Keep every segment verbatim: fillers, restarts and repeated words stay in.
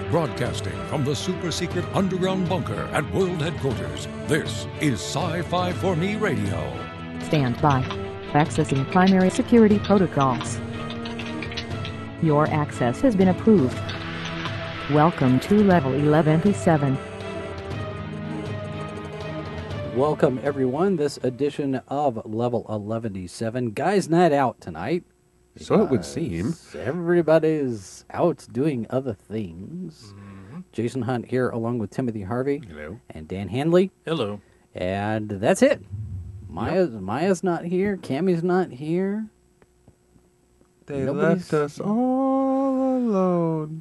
Broadcasting from the super-secret underground bunker at World Headquarters, this is Sci-Fi for Me Radio. Stand by. Accessing primary security protocols. Your access has been approved. Welcome to Level eleven P seven. Welcome, everyone. This edition of Level eleven seven. Guys' night out tonight. So it would seem. Everybody's out doing other things. Mm-hmm. Jason Hunt here along with Timothy Harvey. Hello. And Dan Handley. Hello. And that's it. Maya's, yep. Maya's not here. Cammy's not here. They Nobody's... left us all alone.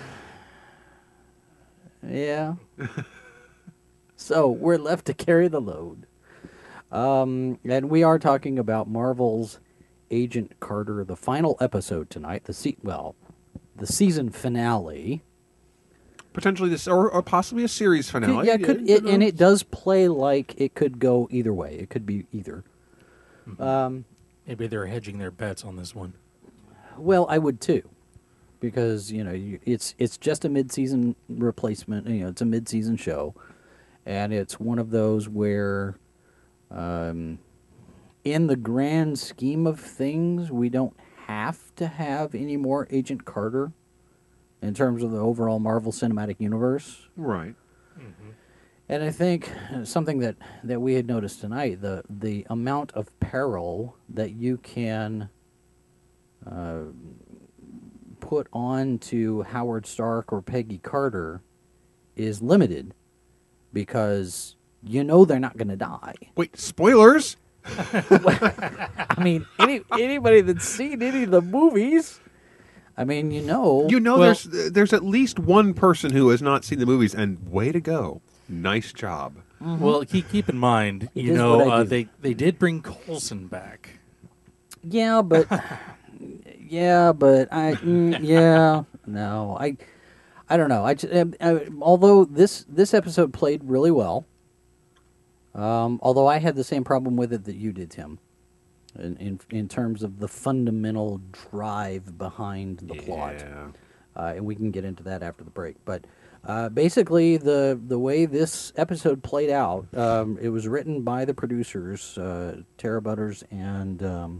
Yeah. So we're left to carry the load. Um, and we are talking about Marvel's Agent Carter, the final episode tonight. The se- well, the season finale. Potentially this, or, or possibly a series finale. Could, yeah, could, yeah, it, and it does play like it could go either way. It could be either. Mm-hmm. Um, Maybe they're hedging their bets on this one. Well, I would too, because you know you, it's it's just a mid-season replacement. You know, it's a mid-season show, and it's one of those where, um, in the grand scheme of things, we don't have to have any more Agent Carter in terms of the overall Marvel Cinematic Universe. Right. Mm-hmm. And I think something that, that we had noticed tonight, the the amount of peril that you can uh, put on to Howard Stark or Peggy Carter is limited because you know they're not going to die. Wait, spoilers? I mean, any anybody that's seen any of the movies, I mean, you know. You know, Well, there's there's at least one person who has not seen the movies, and way to go. Nice job. Mm-hmm. Well, keep, keep in mind, It you is know, what I uh, do. they, they did bring Coulson back. Yeah, but yeah, but I mm, yeah no I I don't know. I, just, I, I although this this episode played really well. Um, although I had the same problem with it that you did, Tim, in in, in terms of the fundamental drive behind the plot. Yeah. Uh, and we can get into that after the break. But uh, basically, the the way this episode played out, um, it was written by the producers, uh, Tara Butters and um,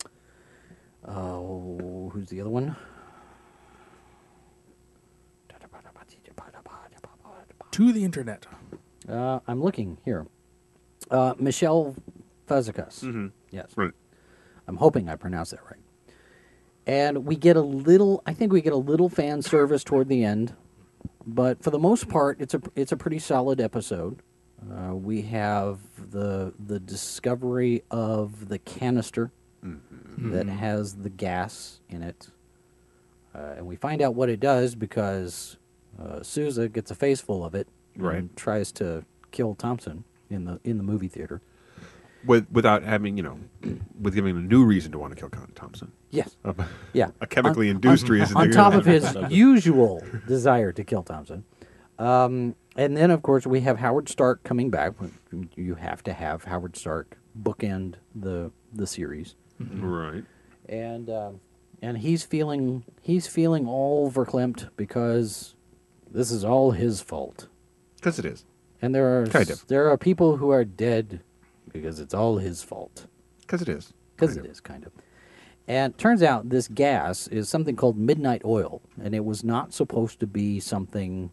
oh, who's the other one? To the internet. Uh, I'm looking here. Uh, Michelle Fazekas. Mm-hmm. Yes. Right. I'm hoping I pronounced that right. And we get a little, I think we get a little fan service toward the end, but for the most part, it's a it's a pretty solid episode. Uh, we have the the discovery of the canister Mm-hmm. that has the gas in it, uh, and we find out what it does because uh, Sousa gets a face full of it Right. and tries to kill Thompson in the in the movie theater. With without having, you know, with giving him a new reason to want to kill Con Thompson. Yes. Uh, Yeah. a chemically On- induced on, reason. On to top kill of his usual desire to kill Thompson. Um, and then, of course, we have Howard Stark coming back. You have to have Howard Stark bookend the the series. Right. And uh, and he's feeling he's feeling all verklempt because this is all his fault. Because it is. And there are Kind of. there are people who are dead because it's all his fault. Because it is. Because Kind it of. is, kind of. And it turns out this gas is something called midnight oil, and it was not supposed to be something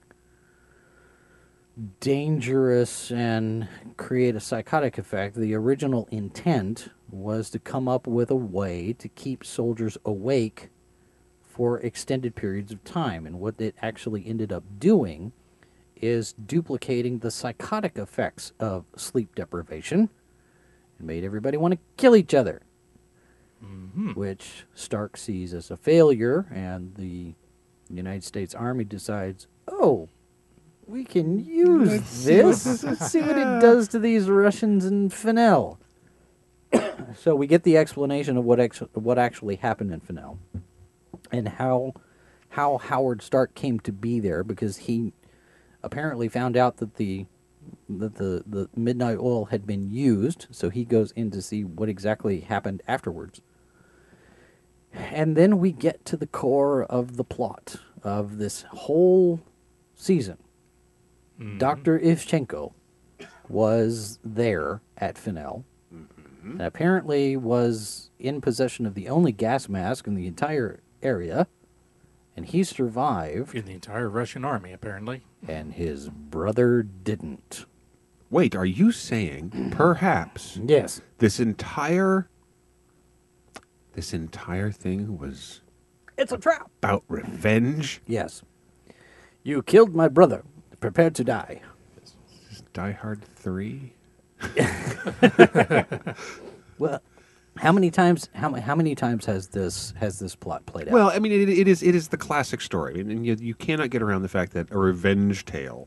dangerous and create a psychotic effect. The original intent was to come up with a way to keep soldiers awake for extended periods of time. And what it actually ended up doing is duplicating the psychotic effects of sleep deprivation and made everybody want to kill each other, Mm-hmm. which Stark sees as a failure, and the United States Army decides, oh, we can use Let's see what this. this is. Let's see what it does to these Russians in Fennel. So we get the explanation of what ex- what actually happened in Fennel and how how Howard Stark came to be there, because he apparently found out that the that the, the midnight oil had been used, so he goes in to see what exactly happened afterwards. And then we get to the core of the plot of this whole season, Doctor Ivchenko was there at Fennel, and apparently was in possession of the only gas mask in the entire area, and he survived, In the entire Russian army, apparently. and his brother didn't. Wait, are you saying perhaps Yes. this entire this entire thing was It's a trap. about revenge? Yes. You killed my brother. Prepare to die. Is Die Hard three? Well, how many times? How how many times has this has this plot played out? Well, I mean, it, it is it is the classic story, I mean, and you, you cannot get around the fact that a revenge tale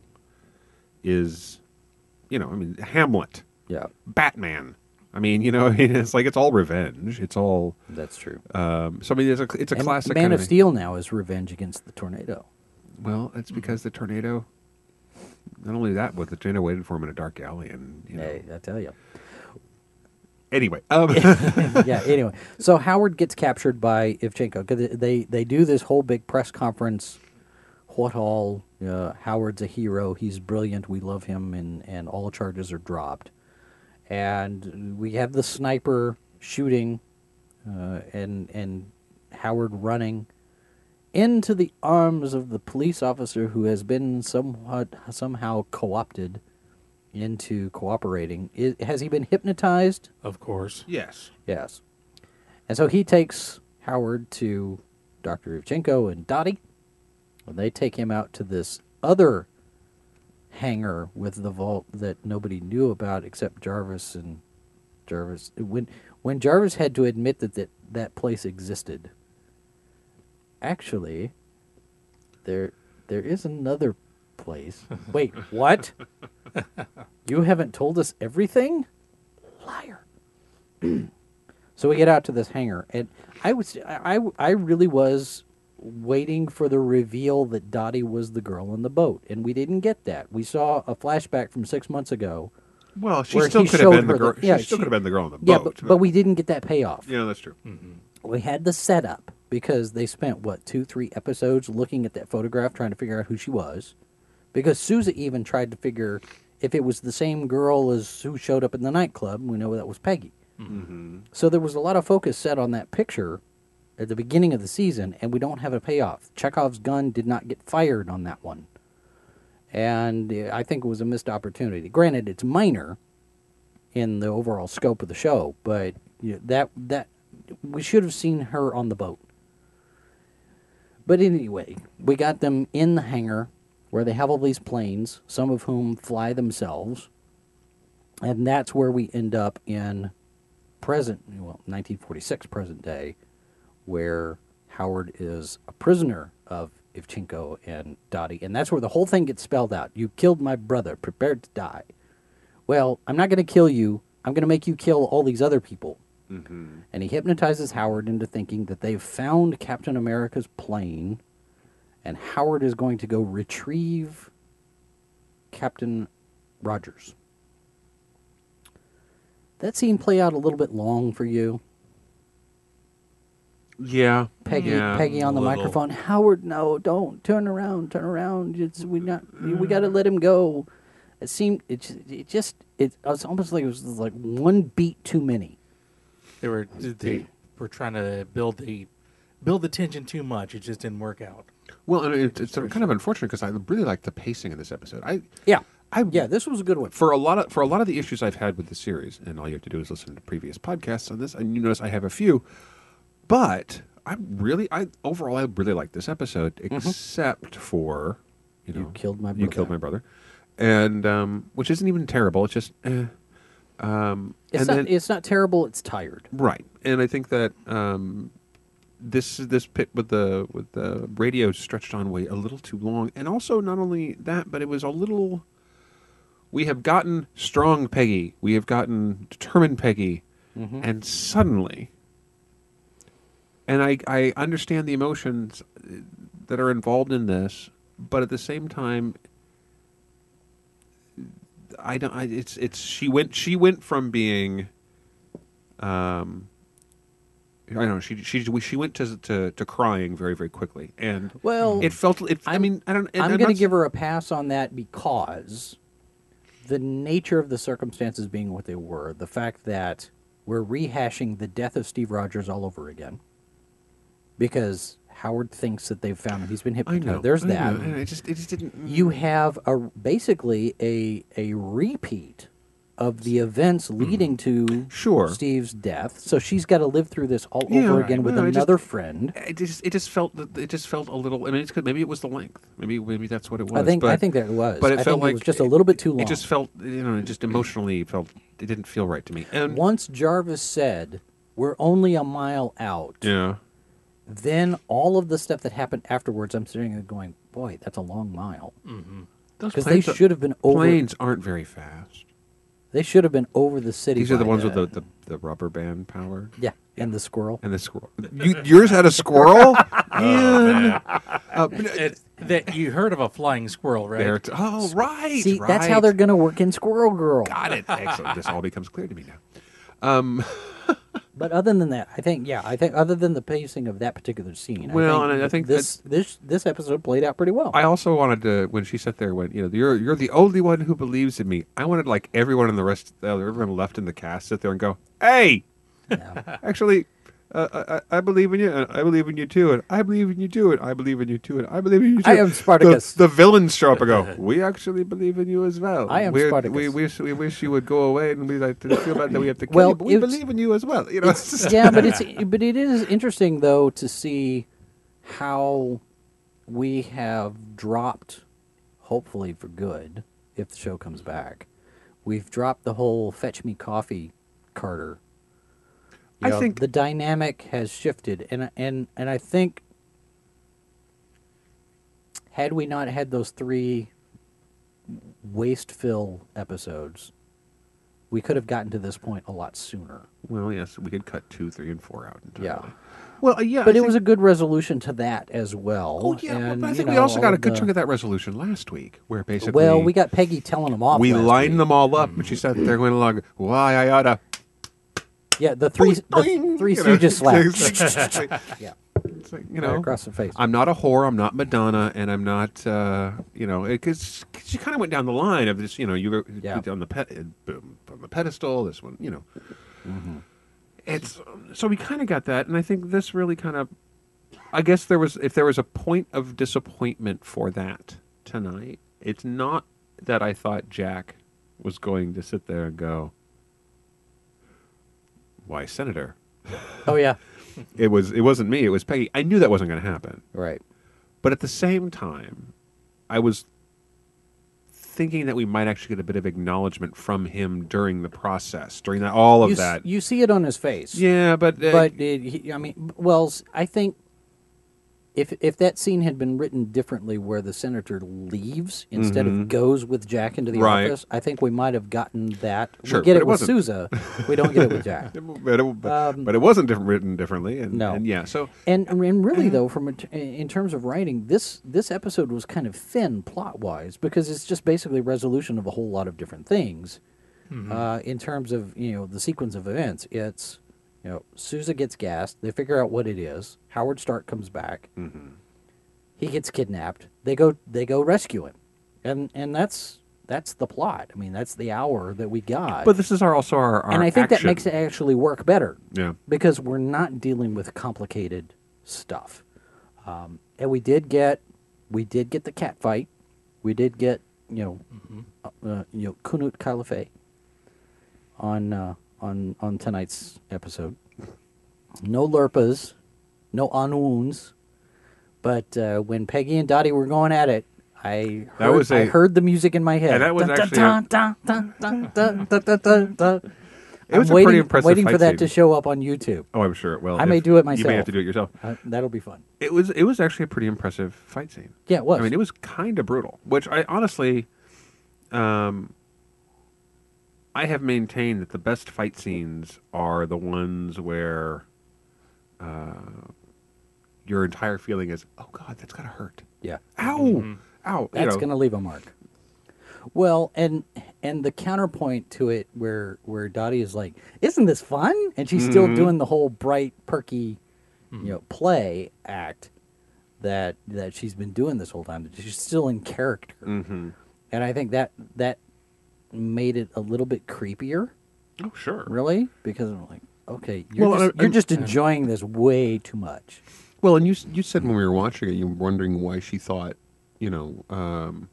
is, you know, I mean, Hamlet, yeah, Batman. I mean, you know, I mean, it's like it's all revenge. It's all. that's true. Um, so I mean, it's a it's a And classic. Man kind of Steel now is revenge against the tornado. Well, that's because the tornado. Not only that, but the tornado waited for him in a dark alley, and you know. Hey, I tell you. Anyway, um, Yeah. Anyway, so Howard gets captured by Ivchenko because they they do this whole big press conference. What all? Uh, Howard's a hero. He's brilliant. We love him, and and all charges are dropped. And we have the sniper shooting, uh, and and Howard running into the arms of the police officer who has been somewhat somehow co-opted into cooperating. I has he been hypnotized? Of course. yes. Yes. And so he takes Howard to Doctor Ivchenko and Dottie, and they take him out to this other hangar with the vault that nobody knew about except Jarvis and Jarvis. When when Jarvis had to admit that that, that place existed, actually, there there is another place. Wait, what? You haven't told us everything? Liar. So we get out to this hangar, and I was I, I really was waiting for the reveal that Dottie was the girl on the boat, and we didn't get that. We saw a flashback from six months ago. Well, she Where still he could have showed been the her girl. the- yeah, she still she- could have been the girl on the Yeah, boat. but, but we didn't get that payoff. Yeah, that's true. We had the setup because they spent what two, three episodes looking at that photograph, trying to figure out who she was. Because Sousa even tried to figure if it was the same girl as who showed up in the nightclub. We know that was Peggy. Mm-hmm. So there was a lot of focus set on that picture at the beginning of the season, and we don't have a payoff. Chekhov's gun did not get fired on that one, and uh, I think it was a missed opportunity. Granted, it's minor in the overall scope of the show, but you know, that that we should have seen her on the boat. But anyway, we got them in the hangar where they have all these planes, some of whom fly themselves, and that's where we end up in present, well, nineteen forty-six present day, where Howard is a prisoner of Ivchenko and Dottie, and that's where the whole thing gets spelled out. You killed my brother, prepared to die. Well, I'm not going to kill you. I'm going to make you kill all these other people. Mm-hmm. And he hypnotizes Howard into thinking that they've found Captain America's plane, and Howard is going to go retrieve Captain Rogers. That scene play out a little bit long for you. Yeah. Peggy, yeah. Peggy on the little. microphone. Howard, no, don't turn around, turn around. It's, we not, we got to let him go. It seemed, it, just- it just, it was almost like it was like one beat too many. They were they were trying to build the build the tension too much. It just didn't work out. Well, and it, it's kind of unfortunate because I really like the pacing of this episode. I, Yeah, I, yeah, this was a good one. for a lot of for a lot of the issues I've had with the series, and all you have to do is listen to previous podcasts on this, and you notice I have a few. But I really, I overall, I really like this episode, except for you know, You killed my You brother. killed my brother, and um, which isn't even terrible. It's just, eh. um, It's and not, then, it's not terrible. It's tired. right, and I think that um, this this pit with the with the radio stretched on way a little too long, and also not only that, but it was a little. We have gotten strong Peggy, we have gotten determined Peggy, and suddenly, and I I understand the emotions that are involved in this, but at the same time, I don't. I, it's it's she went she went from being, um, I know she she she went to to, to crying very very quickly, and Well, it felt. It, I I'm- mean, I don't. I'm I'm going to not- give her a pass on that because the nature of the circumstances being what they were, the fact that we're rehashing the death of Steve Rogers all over again, because Howard thinks that they've found him. He's been I hypnotized. know. There's I that. know, and it just it just didn't. You have a basically a a repeat of the events leading to Mm-hmm. Sure. Steve's death. So she's got to live through this all Yeah, over right. again with No, it just- another friend. It just it just felt that it just felt a little. I mean, it's good. Maybe it was the length. Maybe maybe that's what it was. I think but, I think that it was. But it I felt think like it was just a little bit too long. It just felt you know. It just emotionally felt. It didn't feel right to me. And Once Jarvis said, "We're only a mile out," yeah. then all of the stuff that happened afterwards, I'm sitting there going, "Boy, that's a long mile." Those Because they planes- should have been over. Planes aren't very fast. They should have been over the city. These are the by ones with then. the, the, the rubber band power. yeah, and the squirrel. And the squirrel. You, yours had a squirrel? Man. Uh, It, that you heard of a flying squirrel, right? there t- oh, right. See, that's how right. they're going to work in Squirrel Girl. Got it. Excellent. This all becomes clear to me now. Um, But other than that, I think yeah, I think other than the pacing of that particular scene, Well, I think, and I think this this this episode played out pretty well. I also wanted to, when she sat there and went, you know, you're you're the only one who believes in me. I wanted like everyone in the rest, uh, everyone left in the cast, sit there and go, hey, Yeah. actually, uh, I, I believe in you, and I believe in you too, and I believe in you too, and I believe in you too, and I believe in you too. I am Spartacus. The, the villains show up and go, we actually believe in you as well. I am We're- Spartacus. We wish we wish you would go away, and we like to feel bad that we have to kill Well, you, but we it's- believe in you as well. You know, it's just- yeah, but it's but it is interesting though to see how we have dropped, hopefully for good, if the show comes back. We've dropped the whole "fetch me coffee" Carter. You I know, think- the dynamic has shifted, and and and I think had we not had those three waste fill episodes, we could have gotten to this point a lot sooner. well, yes, we could cut two, three, and four out entirely. Yeah. Well, uh, yeah, But I it think- was a good resolution to that as well. Oh yeah, well, and, but I you think know, we also got all a good the- chunk of that resolution last week, where basically, Well, we got Peggy telling them off. we last lined week. them all up, and she sat there going along, why I oughta. Yeah, the three, the Boing, three you know, Stooges slap. it's like- Yeah, it's like, you right know, across the face. I'm not a whore, I'm not Madonna, and I'm not, uh, you know, because she kind of went down the line of this, you know, you were Yeah. on the pet, boom, on the pedestal, this one, you know. Mm-hmm. It's so we kind of got that, and I think this really kind of, I guess there was, if there was a point of disappointment for that tonight, it's not that I thought Jack was going to sit there and go, why, Senator? Oh yeah, It was. It wasn't me. It was Peggy. I knew that wasn't going to happen. right. But at the same time, I was thinking that we might actually get a bit of acknowledgement from him during the process, during that all of You, s- that. you see it on his face. Yeah, but uh, But it, he, I mean, well, s- I think if if that scene had been written differently, where the senator leaves instead of goes with Jack into the Mm-hmm. Right. office, I think we might have gotten that. Sure, we get but it, it with wasn't. Sousa. We don't get it with Jack. but, it, but, but it wasn't different, written differently, and, Um, No. and yeah. So And and really though, from a t- in terms of writing, this this episode was kind of thin plot wise because it's just basically resolution of a whole lot of different things. Uh, in terms of you know the sequence of events, it's you know Sousa gets gassed. They figure out what it is. Howard Stark comes back. He gets kidnapped. They go they go rescue him, and and that's that's the plot. I mean that's the hour that we got. but this is our also our, our and I think action. that makes it actually work better Yeah. because we're not dealing with complicated stuff. Um, and we did get, we did get the cat fight. We did get, you know, uh, uh, you know, Kunut Caliphate on uh, on on tonight's episode. No Lurpas, no Anuns, but uh, when Peggy and Dottie were going at it, I heard, That was I a- heard the music in my head. And that was Dun, dun, actually dun, dun, dun, dun, dun, dun, dun, dun, dun. It was I'm a pretty waiting, impressive waiting for fight that scene. to show up on YouTube. Oh, I'm sure it will. I may If- do it You may have myself. to do it yourself. Uh, that'll be fun. It was. It was actually a pretty impressive fight scene. Yeah, it was. I mean, it was kind of brutal, which I honestly, um, I have maintained that the best fight scenes are the ones where uh, your entire feeling is, oh God, that's gotta hurt. Yeah. Ow, ow. That's you know. going to leave a mark. Well, and and the counterpoint to it, where where Dottie is like, "Isn't this fun?" and she's still doing the whole bright, perky, you know, play act that that she's been doing this whole time. She's still in character, Mm-hmm. and I think that that made it a little bit creepier. Oh, sure. Really, because I'm like, okay, you're Well, just, I- you're I- just enjoying this way too much. Well, and you you said when we were watching it, you were wondering why she thought, you know, um,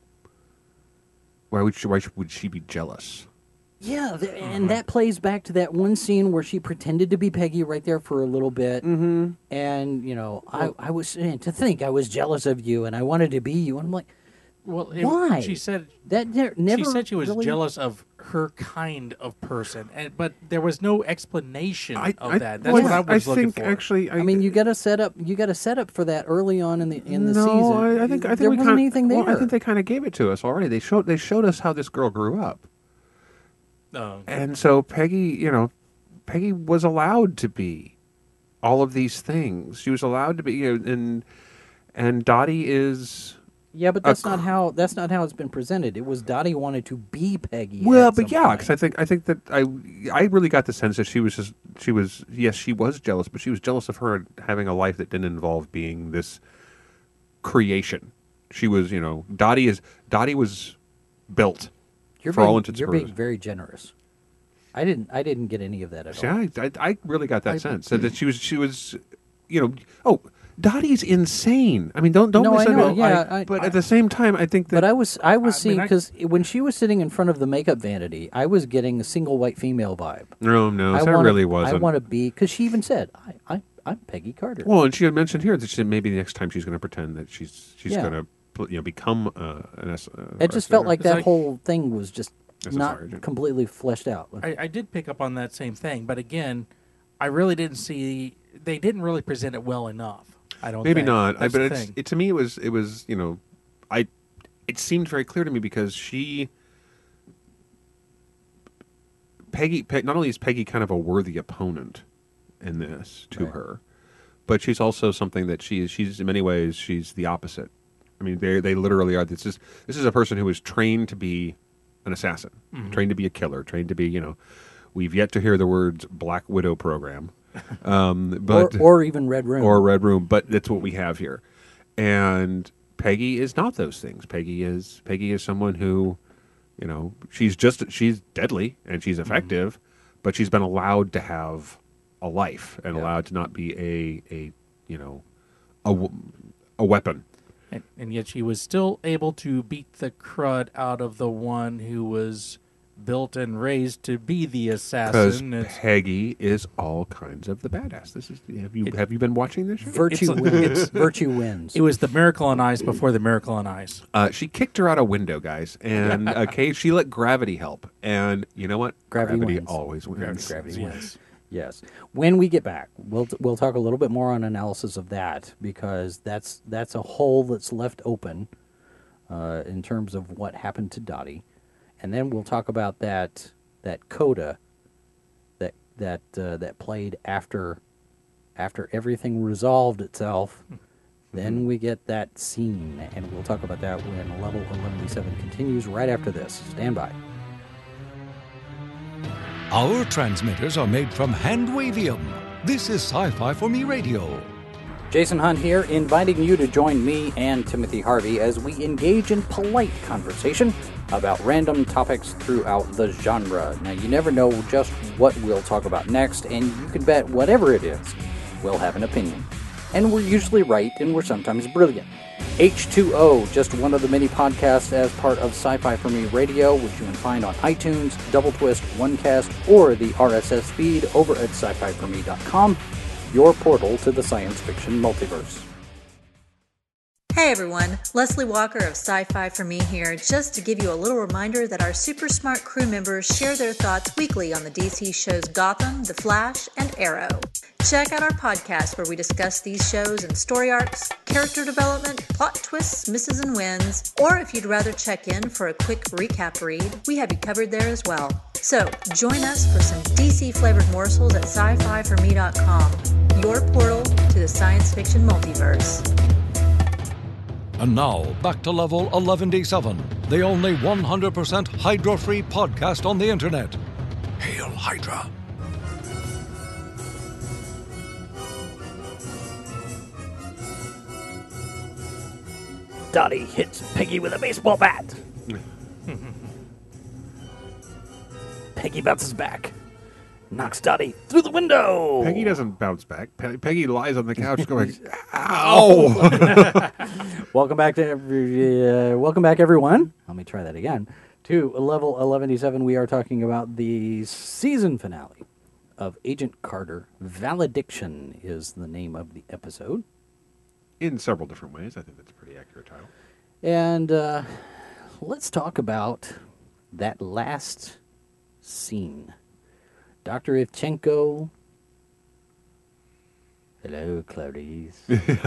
why would she why would she be jealous? Yeah, th- and that plays back to that one scene where she pretended to be Peggy right there for a little bit. Mm-hmm. And, you know, I, I was saying to think I was jealous of you and I wanted to be you. And I'm like, Well, it, why? She said that ne- never she said she was really- jealous of her kind of person, and but there was no explanation I, of I, that. That's well, what I was looking think for. actually. I, I mean, you got to set up. You got to set up for that early on in the in the no, season. I, I think I think there we wasn't kinda, anything there. Well, I think they kind of gave it to us already. They showed they showed us how this girl grew up, Um, and so Peggy, you know, Peggy was allowed to be all of these things. She was allowed to be, you know, and and Dottie is. yeah, but that's a not cr- how that's not how it's been presented. It was Dottie wanted to be Peggy. Well, at but some yeah, point. because I think I think that I I really got the sense that she was just she was yes she was jealous, but she was jealous of her having a life that didn't involve being this creation. She was, you know, Dottie is Dottie was built you're for being, all intents you're and being purposes. very generous. I didn't I didn't get any of that at See, all. I, I I really got that sense that, that she was she was, you know, oh. Dottie's insane. I mean, don't don't No, I know, misunderstand. yeah, I- but I- at the same time, I think that But I was I was I seeing mean, I- because when she was sitting in front of the makeup vanity, I was getting a single white female vibe. no, no, I that wanna, really I wasn't. want to be because she even said, I, I I'm Peggy Carter. Well, and she had mentioned here that she said maybe next time she's going to pretend that she's she's Yeah. going to you know become uh, an S. Uh, it just felt like It's that like- whole thing was just As a not sergeant. completely fleshed out. I, I did pick up on that same thing, but again, I really didn't see. They didn't really present it well enough. I don't. Maybe think. not. I, That's but the it's, thing. it to me it was it was you know, I it seemed very clear to me because she Peggy Pe- not only is Peggy kind of a worthy opponent in this to Right. her, but she's also something that she is. She's in many ways she's the opposite. I mean, they they literally are. This is this is a person who is trained to be an assassin, trained to be a killer, trained to be you know. We've yet to hear the words Black Widow program, um, but or, or even Red Room. or Red Room, but that's what we have here. And Peggy is not those things. Peggy is Peggy is someone who, you know, she's just she's deadly and she's effective, but she's been allowed to have a life and Yeah. allowed to not be a a you know a w- a weapon. And, and yet she was still able to beat the crud out of the one who was built and raised to be the Because assassin. It's, Peggy is all kinds of the badass. This is have you It- have you been watching this show? Virtue It's- wins. Virtue wins. it was the Miracle on Ice before the Miracle on Ice. Uh, she kicked her out a window, guys, and okay, she let gravity help. And you know what? Gravity wins. always wins. Gravity Yes. wins. Yes. When we get back, we'll we'll talk a little bit more on analysis of that because that's that's a hole that's left open uh, in terms of what happened to Dottie, and then we'll talk about that that coda that that uh, that played after after everything resolved itself. Then we get that scene, and we'll talk about that when Level eleven seven continues right after this. Stand by. Our transmitters are made from handwavium. This is Sci-Fi for Me Radio. Jason Hunt here, inviting you to join me and Timothy Harvey as we engage in polite conversation about random topics throughout the genre. Now, you never know just what we'll talk about next, and you can bet whatever it is, we'll have an opinion. And we're usually right, and we're sometimes brilliant. H two O, just one of the many podcasts as part of Sci-Fi for Me Radio, which you can find on iTunes, Double Twist, OneCast, or the R S S feed over at sci fi for me dot com, your portal to the science fiction multiverse. Hey everyone, Leslie Walker of Sci-Fi for Me here, just to give you a little reminder that our super smart crew members share their thoughts weekly on the D C shows Gotham, The Flash, and Arrow. Check out our podcast where we discuss these shows and story arcs, character development, plot twists, misses and wins, or if you'd rather check in for a quick recap read, we have you covered there as well. So, join us for some D C-flavored morsels at sci fi for me dot com, your portal to the science fiction multiverse. And now, back to level eleven D seven, the only one hundred percent Hydra-free podcast on the internet. Hail Hydra! Dottie hits Peggy with a baseball bat. Peggy bounces back. Knocks Dottie through the window. Peggy doesn't bounce back. Pe- Peggy lies on the couch going, "Ow!" Welcome back to every. Uh, welcome back, everyone. Let me try that again. To level eleven D seven, we are talking about the season finale of Agent Carter. Valediction is the name of the episode, In several different ways. I think that's a pretty accurate title. and uh, let's talk about that last scene. Doctor Ivchenko. Hello, Clarice.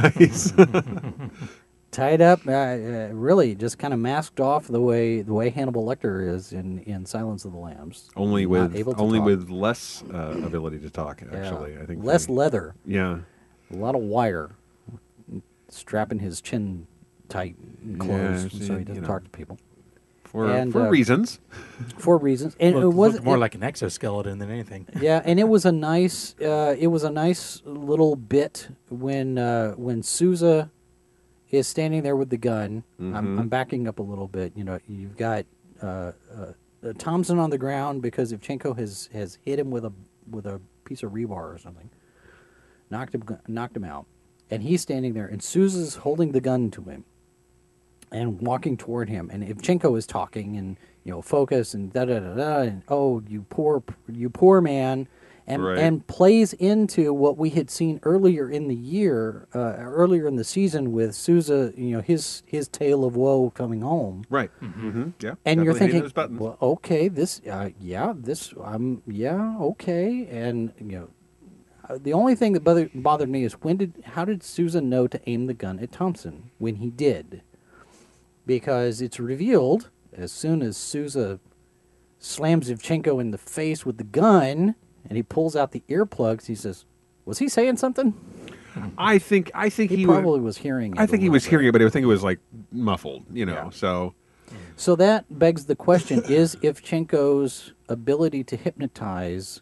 Tied up, uh, uh, really just kind of masked off the way the way Hannibal Lecter is in, in Silence of the Lambs. Only Not with able to only talk. with less uh, ability to talk. Yeah. Actually, I think less they- leather, Yeah. a lot of wire, strapping his chin tight and closed Yeah, so he you doesn't know. talk to people For And, for uh, reasons. for reasons. And Looked, it was looked more it- like an exoskeleton than anything. yeah, and it was a nice uh, it was a nice little bit when uh, when Sousa is standing there with the gun. I'm, I'm backing up a little bit. You know, you've got uh, uh, Thompson on the ground because Ivchenko has, has hit him with a with a piece of rebar or something, knocked him knocked him out, and he's standing there, and Sousa's holding the gun to him and walking toward him, and Ivchenko is talking and you know focus and da da da da and oh you poor you poor man. And, Right. and plays into what we had seen earlier in the year, uh, earlier in the season with Sousa, you know, his his tale of woe coming home. Right. Mm-hmm. Yeah. And you're definitely hitting thinking, those buttons. well, okay, this, uh, yeah, this, um, yeah, okay. And, you know, uh, the only thing that bothered, bothered me is when did, how did Sousa know to aim the gun at Thompson when he did? Because it's revealed as soon as Sousa slams Ivchenko in the face with the gun and he pulls out the earplugs, he says, was he saying something? I think I think He, he, probably wa- was hearing it. I a think he little was bit. hearing it, but I think it was like muffled. You know. Yeah. So So that begs the question, is Ivchenko's ability to hypnotize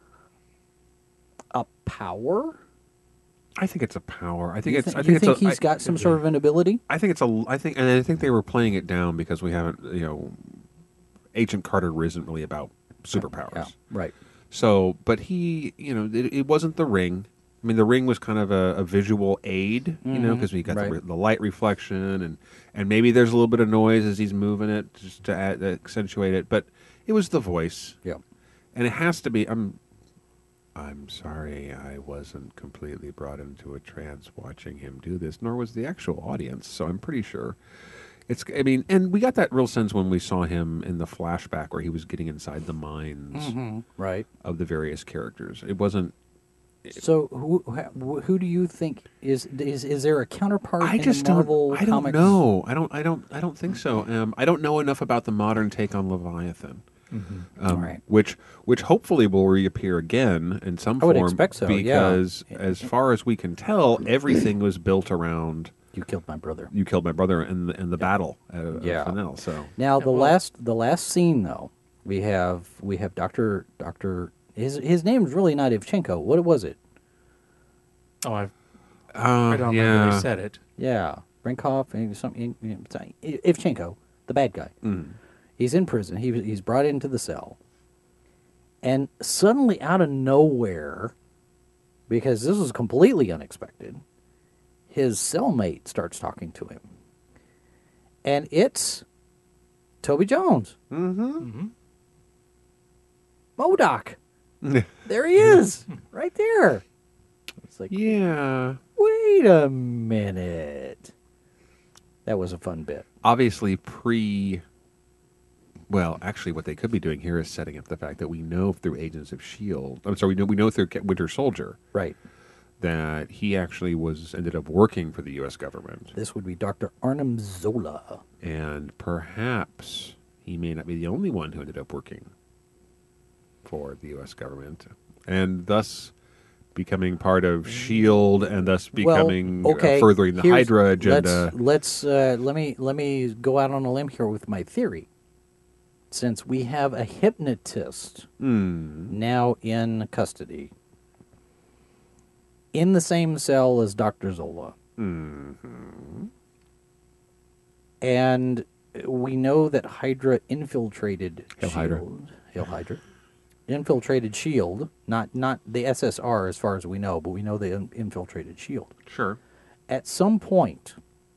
a power? I think it's a power. I think You it's. thi- I you think it's. think a, he's I- got some sort of an ability? I think it's a. I think, and I think they were playing it down because we haven't. You know, Agent Carter isn't really about superpowers. Yeah, right. So, but he, you know, it, it wasn't the ring. I mean, the ring was kind of a, a visual aid, you know, because we got right. the, the light reflection, and and maybe there's a little bit of noise as he's moving it, just to add, accentuate it. But it was the voice, Yeah. and it has to be. I'm, I'm sorry, I wasn't completely brought into a trance watching him do this, nor was the actual audience. So I'm pretty sure. It's, I mean, and we got that real sense when we saw him in the flashback where he was getting inside the minds Right. of the various characters. It wasn't. So who who who do you think is is is there a counterpart I in just the Marvel don't. I don't comics? know. I don't. I don't. I don't think so. Um, I don't know enough about the modern take on Leviathan, um, All right. which which hopefully will reappear again in some I would form. expect so, yeah. Because as far as we can tell, everything was built around You killed my brother. you killed my brother and the, and the battle at, at Yeah. Fennel. So Now the last the last scene though, we have we have Doctor Doctor his his name's really not Ivchenko. What was it? Oh, I, uh, I don't remember yeah. they said it. Yeah, Brinkhoff and something. Ivchenko, the bad guy. Mm. He's in prison. He he's brought into the cell, and suddenly out of nowhere, because this was completely unexpected, his cellmate starts talking to him, and it's Toby Jones, Mm-hmm. MODOK. There he is, right there. It's like, Yeah. wait a minute. That was a fun bit. Obviously, pre. Well, actually, what they could be doing here is setting up the fact that we know through Agents of S H I E L D. I'm sorry, we know we know through Winter Soldier Right. that he actually was ended up working for the U S government, This would be Doctor Arnim Zola. and perhaps he may not be the only one who ended up working for the U S government, and thus becoming part of SHIELD and thus becoming well, okay, uh, furthering the here's- Hydra agenda. Let's, let's uh, let me let me go out on a limb here with my theory. Since we have a hypnotist now in custody, in the same cell as Doctor Zola, and we know that Hydra infiltrated Hail Hydra. SHIELD. Hail Hydra. Infiltrated SHIELD, not not the S S R as far as we know, but we know they in- infiltrated SHIELD. Sure. At some point,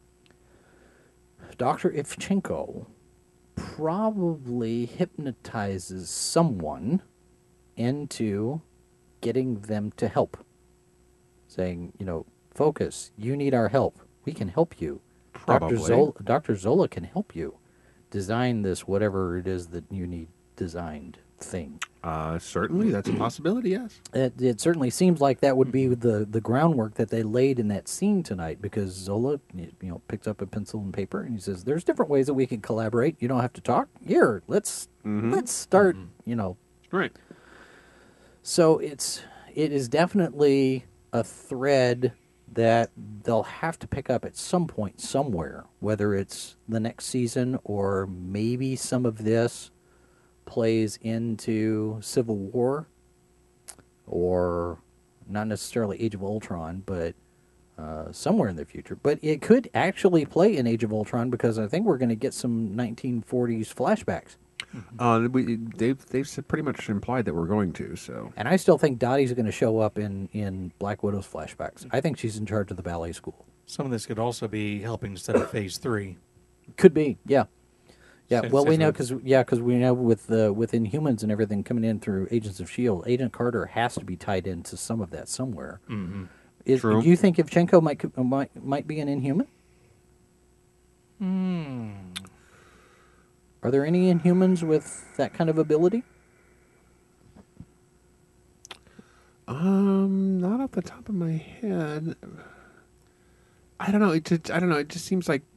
Doctor Ivchenko probably hypnotizes someone into getting them to help. Saying, you know, focus, you need our help. We can help you. Probably. Doctor Zola, Doctor Zola can help you design this, whatever it is that you need designed thing. Uh, certainly, that's a possibility, yes. It, it certainly seems like that would be the, the groundwork that they laid in that scene tonight, because Zola, you know, picks up a pencil and paper and he says, "There's different ways that we can collaborate. You don't have to talk. Here, let's let's start." You know, Right. so it's it is definitely a thread that they'll have to pick up at some point somewhere, whether it's the next season or maybe some of this plays into Civil War, or not necessarily Age of Ultron, but uh, somewhere in the future. But it could actually play in Age of Ultron, because I think we're going to get some nineteen forties flashbacks. Uh, we, they've they've said- pretty much implied that we're going to. So And I still think Dottie's going to show up in, in Black Widow's flashbacks. I think she's in charge of the ballet school. Some of this could also be helping to set up Phase Three. Could be, yeah. Yeah, Since- well, we since know we- because yeah, because we know with uh, with Inhumans and everything coming in through Agents of Shield, Agent Carter has to be tied into some of that somewhere. Mm-hmm. Is, True. Do you think Ivchenko might co- might might be an Inhuman? Hmm. Are there any Inhumans with that kind of ability? Um, not off the top of my head. I don't know. It just, I don't know. It just seems like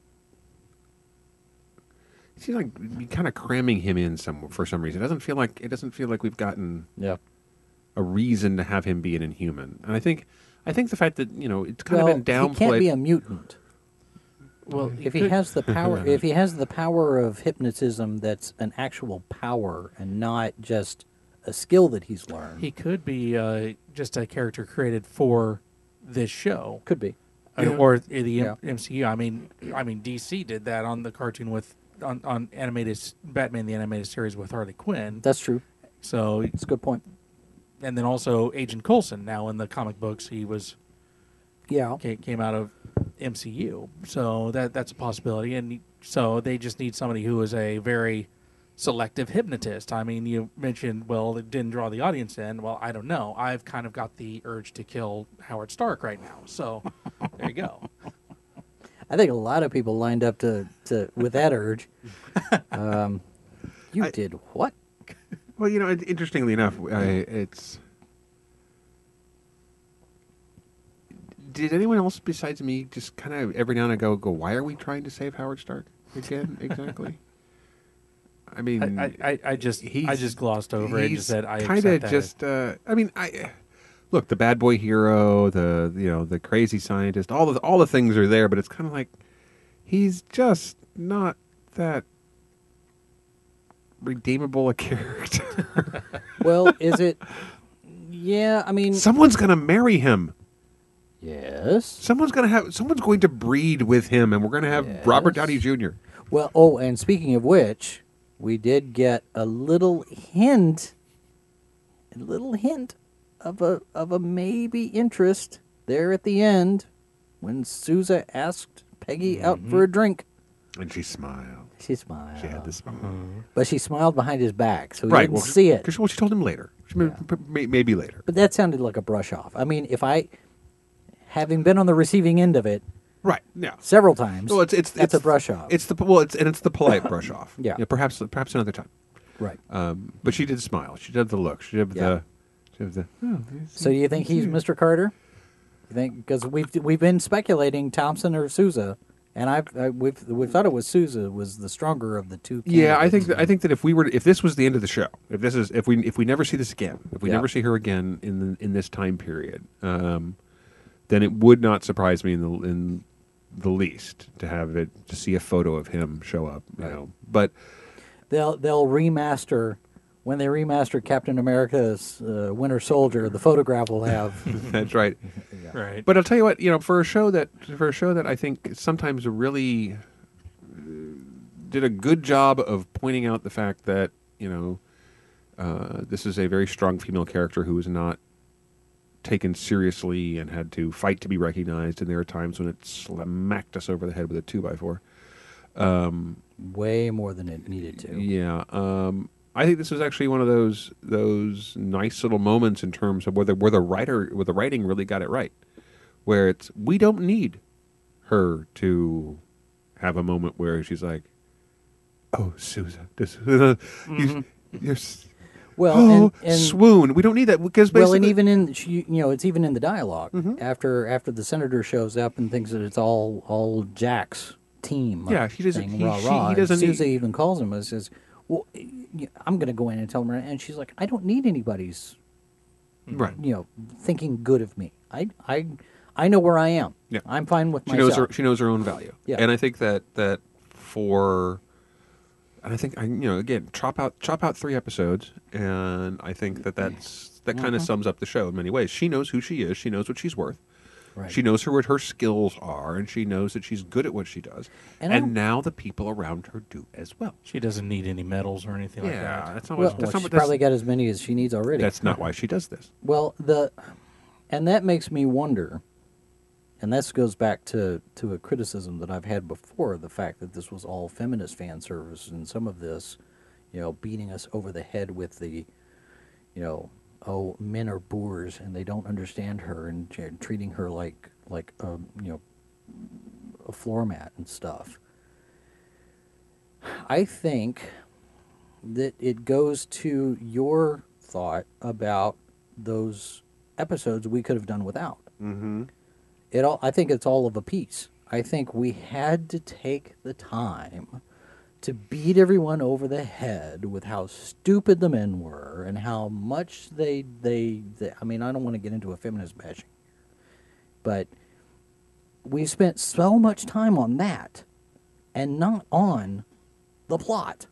it seems like you're kind of cramming him in some for some reason. It doesn't feel like it doesn't feel like we've gotten Yeah. a reason to have him be an Inhuman. And I think I think the fact that you know it's kind Well, of been downplayed. he can't be a mutant. Well, If he has the power, if he has the power of hypnotism, that's an actual power and not just a skill that he's learned. he could be uh, just a character created for this show, Could be. uh, or the M- Yeah. M C U. I mean, I mean, D C did that on the cartoon with on, on animated s- Batman the animated series with Harley Quinn. That's true. So, That's a good point. and then also Agent Coulson. Now in the comic books, he was Yeah. ca- came out of M C U, so that that's a possibility. And so they just need somebody who is a very selective hypnotist. I mean, you mentioned, well, it didn't draw the audience in. Well, I don't know. I've kind of got the urge to kill Howard Stark right now. So there you go. I think a lot of people lined up to, to with that urge. Um, you I- did what? Well, you know, it, interestingly enough, I, it's. Did anyone else besides me just kind of every now and then go, go, why are we trying to save Howard Stark again? Exactly. I mean, I, I, I just I he's- just glossed over it and just said I kind accept of that. just. Uh, I mean, I look the bad boy hero, the you know the crazy scientist, all the all the things are there, but it's kind of like he's just not that redeemable a character. Well, is it? Yeah, I mean, Someone's gonna marry him. yes. Someone's gonna have. Someone's going to breed with him, and we're gonna have Robert Yes. Downey Junior Well, oh, and speaking of which, we did get a little hint, a little hint of a of a maybe interest there at the end when Sousa asked Peggy out for a drink. And she smiled. She smiled, She had this smile. but she smiled behind his back, so he Right. didn't Well, see it. Because well, she told him later. She may, may- maybe later. But that sounded like a brush off. I mean, if I, having been on the receiving end of it Right. Yeah. several times, Well, it's it's that's it's, a brush off. It's the well, it's and it's the polite brush off. Yeah. Perhaps perhaps another time. right. Um, but she did smile. She did the look. She did Yeah. the. She did the. Oh, So do you think he's Mister Carter? You think because we've we've been speculating Thompson or Sousa, And I've I, we've we thought it was Sousa was the stronger of the two. Yeah, I think candidates. that, I think that if we were if this was the end of the show, if this is if we if we never see this again, if we Yeah. never see her again in the, in this time period, um, then it would not surprise me in the in the least to have it to see a photo of him show up. You Right. know, but they'll they'll remaster when they remaster Captain America's uh, Winter Soldier. The photograph will have that's right. Right. But I'll tell you what, you know, for a show that for a show that I think sometimes really uh, did a good job of pointing out the fact that you know uh, this is a very strong female character who is not taken seriously and had to fight to be recognized, and there are times when it smacked us over the head with a two by four. Um, way more than it needed to. yeah, um, I think this was actually one of those those nice little moments in terms of where the where the writer where the writing really got it right, where it's we don't need her to have a moment where she's like, "Oh, Susan, this, you, you're s- Well, oh, and, and swoon." We don't need that because well, and basically- even in she, you know, it's even in the dialog Mm-hmm. after after the senator shows up and thinks that it's all all Jack's team. Yeah, he doesn't- saying, he- rah, she- rah. he doesn't And Susie need- even calls him and says, "Well, y- I'm going to go in and tell him," and she's like, "I don't need anybody's, right. you know, thinking good of me. I I I know where I am. Yeah. I'm fine with She myself." knows her. She knows her own value. Yeah. And I think that that for, and I think I you know again chop out chop out three episodes, and I think that that's that kind of Mm-hmm. sums up the show in many ways. She knows who she is. She knows what she's worth. Right. She knows her what her skills are, and she knows that she's good at what she does. And And, I don't- now the people around her do as well. She doesn't need any medals or anything like Yeah, that. that's not well, what. That's well, not she's what. That's, probably got as many as she needs already. that's not why she does this. Well, the and that makes me wonder, and this goes back to, to a criticism that I've had before, the fact that this was all feminist fan service, and some of this, you know, beating us over the head with the, you know, oh, men are boors and they don't understand her, and t- treating her like like a you know a floor mat and stuff. I think that it goes to your thought about those episodes we could have done without. Mm-hmm. It all, I think it's all of a piece. I think we had to take the time to beat everyone over the head with how stupid the men were and how much they, they, they I mean, I don't want to get into a feminist bashing, but we spent so much time on that and not on the plot.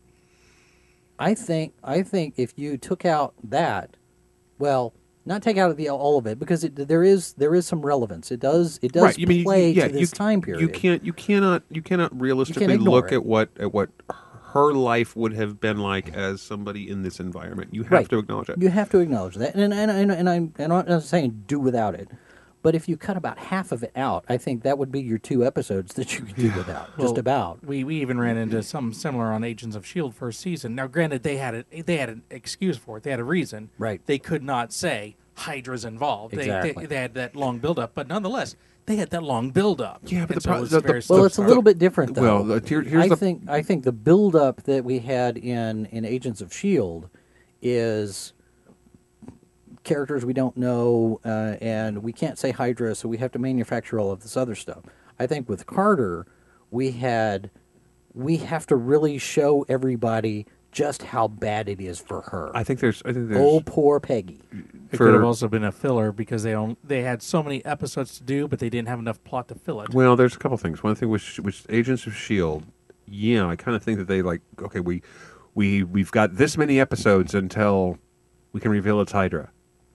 I think I think if you took out that, well, not take out the all of it, because it, there is there is some relevance. It does it does right. You mean, you- play yeah, to this you, time period. You can't. You cannot. You cannot realistically ignore look it. at what at what her life would have been like as somebody in this environment. You have Right. to acknowledge that. You have to acknowledge that, and and and, and I'm and I'm not saying do without it, but if you cut about half of it out, I think that would be your two episodes that you could do without, just Well, about. We we even ran into something similar on Agents of S H I E L D first season. Now, granted, they had a, they had an excuse for it. They had a reason. Right. They could not say Hydra's involved. They, Exactly. they they had that long buildup, but nonetheless, they had that long buildup. Yeah, but And the so pro- it was the- the- very Well, slow it's a start. little bit different, though. Well, the- here- here's I the- think I think the buildup that we had in in Agents of S H I E L D is characters we don't know, uh, and we can't say Hydra, so we have to manufacture all of this other stuff. I think with Carter, we had we have to really show everybody just how bad it is for her. I think there's. I think there's. Oh, poor Peggy. It for- could have also been a filler because they on, they had so many episodes to do, but they didn't have enough plot to fill it. Well, there's a couple things. One thing with, with Agents of S H I E L D, yeah, I kind of think that they like. Okay, we we we've got this many episodes until we can reveal it's Hydra.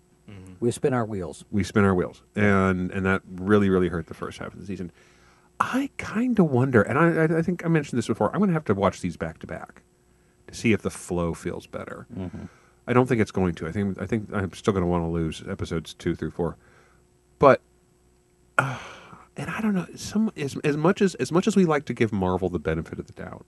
We spin our wheels. We spin our wheels, and and that really really hurt the first half of the season. I kind of wonder, and I I- I think I mentioned this before. I'm going to have to watch these back to back to see if the flow feels better. I don't think it's going to. I think I think I'm still going to want to lose episodes two through four, but uh, and I don't know. Some as as much as as much as we like to give Marvel the benefit of the doubt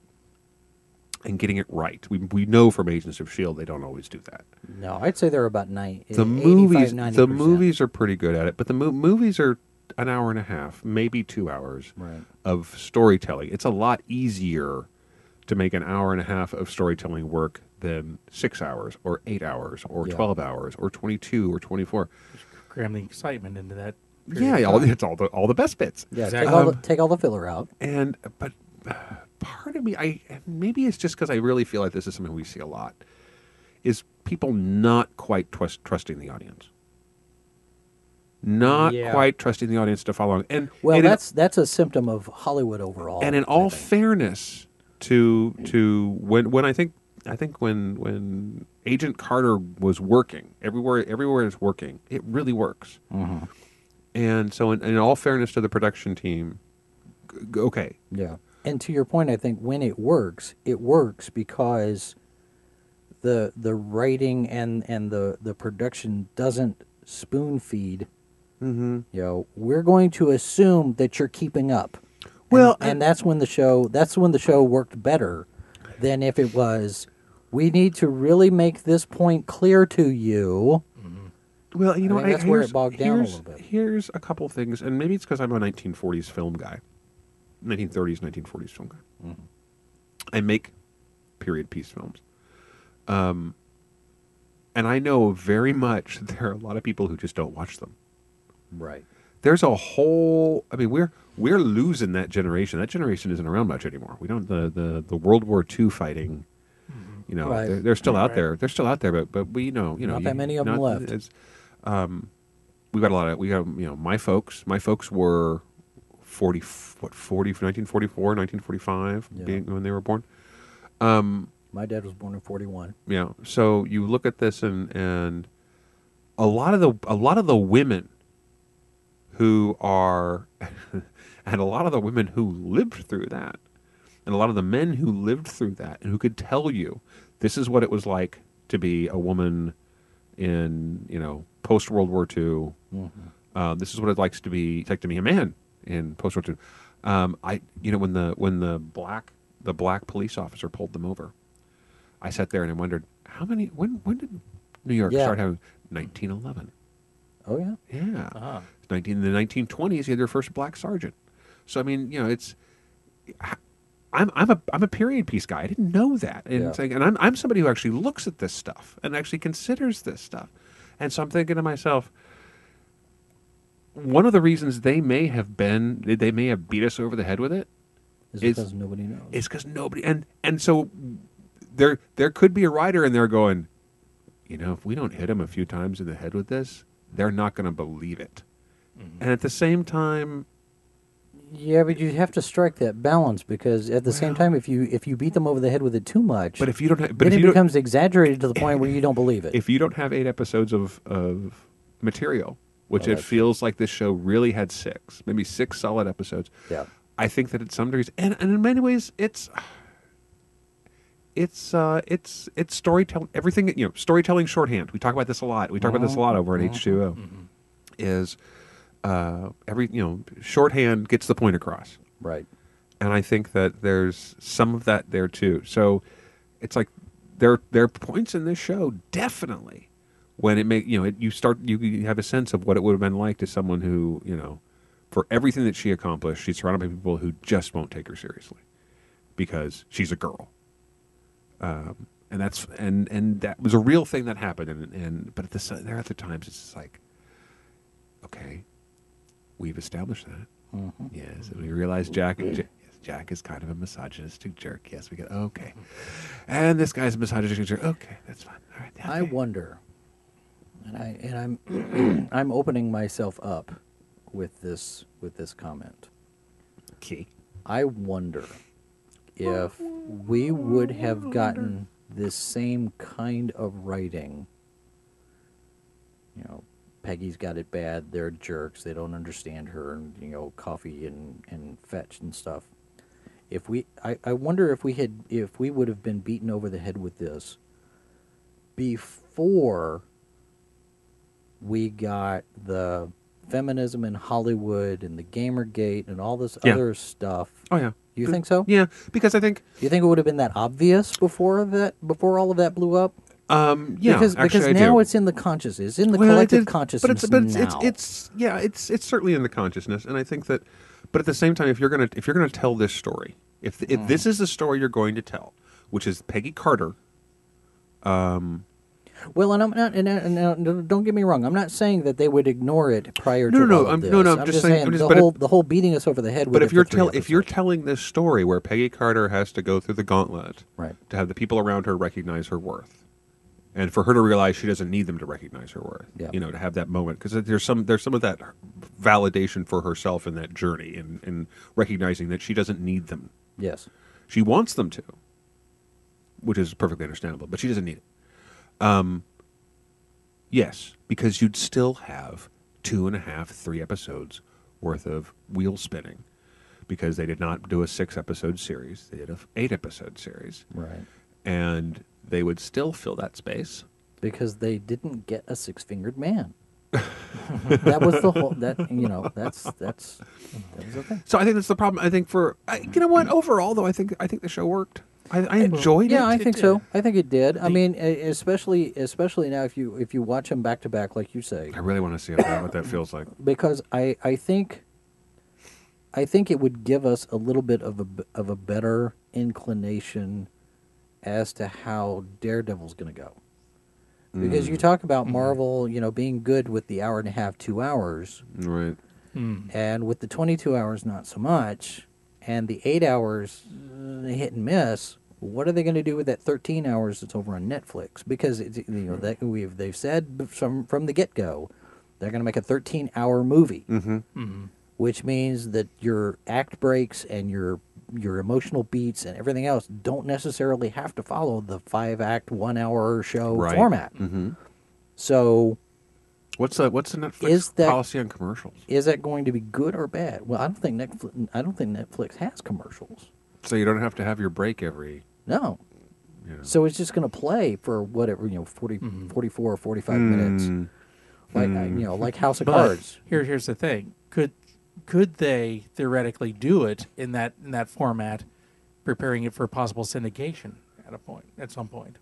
and getting it right, we we know from Agents of S H I E L D they don't always do that. No, I'd say they're about nine. The movies, the movies are pretty good at it, but the mo- movies are an hour and a half, maybe two hours Right. of storytelling. It's a lot easier to make an hour and a half of storytelling work than six hours or eight hours or Yeah. twelve hours or twenty-two or twenty-four. Cram the excitement into that period Yeah, of all, time. it's all the all the best bits. Yeah, Exactly. take all the Um, take all the filler out. And but uh, part of me, I maybe it's just because I really feel like this is something we see a lot, is people not quite trust, trusting the audience, not Yeah. quite trusting the audience to follow. And Well, and in- that's that's a symptom of Hollywood overall. and in I all think. fairness to to when when I think I think when when Agent Carter was working everywhere everywhere it's working, it really works. Mhm. And so in, in all fairness to the production team, g- g- okay, Yeah. And to your point, I think when it works, it works because the the writing and, and the, the production doesn't spoon feed. mm-hmm. You know, we're going to assume that you're keeping up. Well, and, and and- that's when the show that's when the show worked better than if it was we need to really make this point clear to you. Well, you I know, think I, that's where here's, it bogged down a here's, little bit. Here's a couple things, and maybe it's because I'm a nineteen forties film guy, nineteen thirties, nineteen forties film guy. Mm-hmm. I make period piece films, um, and I know very much there are a lot of people who just don't watch them. Right. There's a whole. I mean, we're we're losing that generation. That generation isn't around much anymore. We don't the the, the World War Two fighting. You know, Right. they're, they're still out Right. there. They're still out there, but but we know, you know, Not that you- many of 'em not- left. it's, um, we got a lot of we got you know my folks. My folks were forty what forty nineteen forty-four, nineteen forty-five Yeah. being, when they were born. My dad was born in forty-one. Yeah. So you look at this and and a lot of the a lot of the women who are and a lot of the women who lived through that and a lot of the men who lived through that and who could tell you this is what it was like to be a woman in, you know, post World War Two. Uh, this is what it likes to be it's like to be a man in post World War Two. Um, I you know when the when the black the black police officer pulled them over, I sat there and I wondered how many when when did New York Yeah. start having nineteen eleven? Oh yeah. Yeah. Uh-huh. nineteen in the nineteen twenties, you had their first black sergeant. So I mean, you know, it's I'm I'm a I'm a period piece guy. I didn't know that, and Yeah. it's like, and I'm I'm somebody who actually looks at this stuff and actually considers this stuff, and so I'm thinking to myself, one of the reasons they may have been they may have beat us over the head with it Is It's- because nobody knows. is because nobody and and so there there could be a writer in there going, you know, if we don't hit them a few times in the head with this, they're not going to believe it. And at the same time, Yeah, but you have to strike that balance because at the same time, if you if you beat them over the head with it too much, but if you don't, have, but then if it you don't, becomes exaggerated to the point where you don't believe it. if you don't have eight episodes of of material, which Oh, it that's feels like this show really had six, maybe six solid episodes. Yeah. I think that at some degrees, and, and in many ways, it's it's uh, it's it's storytelling. Everything you know, storytelling shorthand. We talk about this a lot. We talk about this a lot over at H two O. Is uh, every you know shorthand gets the point across, Right. and I think that there's some of that there too. So it's like there there are points in this show definitely when it make you know it, you start you, you have a sense of what it would have been like to someone who you know for everything that she accomplished, she's surrounded by people who just won't take her seriously because she's a girl. Um, and that's and and that was a real thing that happened. And, and but at the there are other times it's just like, okay, we've established that. Mm-hmm. Yes, and we realize Jack. J- yes, Jack is kind of a misogynistic jerk. Yes, we get okay. And this guy's a misogynistic jerk. Okay, that's fine. All right. I okay. wonder, and I and I'm I'm opening myself up with this with this comment. Okay. I wonder if we would have gotten this same kind of writing. You know, Peggy's got it bad. They're jerks. They don't understand her. And you know, coffee and, and fetch and stuff. If we, I, I wonder if we had, if we would have been beaten over the head with this before we got the feminism in Hollywood and the Gamergate and all this Yeah. other stuff. Oh yeah. You think so? Yeah, because I think Do you think it would have been that obvious before that, before all of that blew up? um yeah because actually because I now do. it's in the consciousness, in the Well, it collective did- consciousness but it's but it's, now. it's it's yeah it's it's certainly in the consciousness, and I think that, but at the same time, if you're gonna if you're gonna tell this story, if if Mm. this is the story you're going to tell, which is Peggy Carter, um, Well, and I'm not. And, and, and don't get me wrong. I'm not saying that they would ignore it prior No, to no, all of I'm- this. no, no, I'm just saying- I'm just- the but if- whole the whole beating us over the head. With But it if you're for three tell if you're episodes. telling this story where Peggy Carter has to go through the gauntlet Right. to have the people around her recognize her worth, and for her to realize she doesn't need them to recognize her worth, Yeah. you know, to have that moment, because there's some there's some of that validation for herself in that journey, in, in recognizing that she doesn't need them. yes, She wants them to, which is perfectly understandable, but she doesn't need it. Um, yes, because you'd still have two and a half, three episodes worth of wheel spinning, because they did not do a six episode series; they did a eight episode series, right. and they would still fill that space. Because they didn't get a six fingered man. That was the whole. That you know. That's that's that was the thing. So I think that's the problem. I think for I, you know what, overall though, I think I think the show worked. I, I enjoyed it. Yeah, I it think did. so. I think it did. I mean, e- especially especially now if you if you watch them back to back, like you say, I really want to see what that, what that feels like. because I I think I think it would give us a little bit of a b- of a better inclination as to how Daredevil's going to go. Because you talk about Marvel, you know, being good with the hour and a half, two hours, Right. and with the twenty-two hours, not so much, and the eight hours, uh, hit and miss. What are they going to do with that thirteen hours that's over on Netflix? Because it's, you know that we've they've said from from the get go, they're going to make a thirteen-hour movie, Mm-hmm. which means that your act breaks and your your emotional beats and everything else don't necessarily have to follow the five-act, one-hour show Right. format. Mm-hmm. So. What's the what's the Netflix Is that- policy on commercials? Is that going to be good or bad? Well, I don't think Netflix. I don't think Netflix has commercials. So you don't have to have your break every. No. You know. So it's just going to play for whatever you know, forty, forty-four or forty-five minutes, Mm. like uh, you know, like House of But Cards. here, here's the thing: could could they theoretically do it in that in that format, preparing it for possible syndication at a point at some point?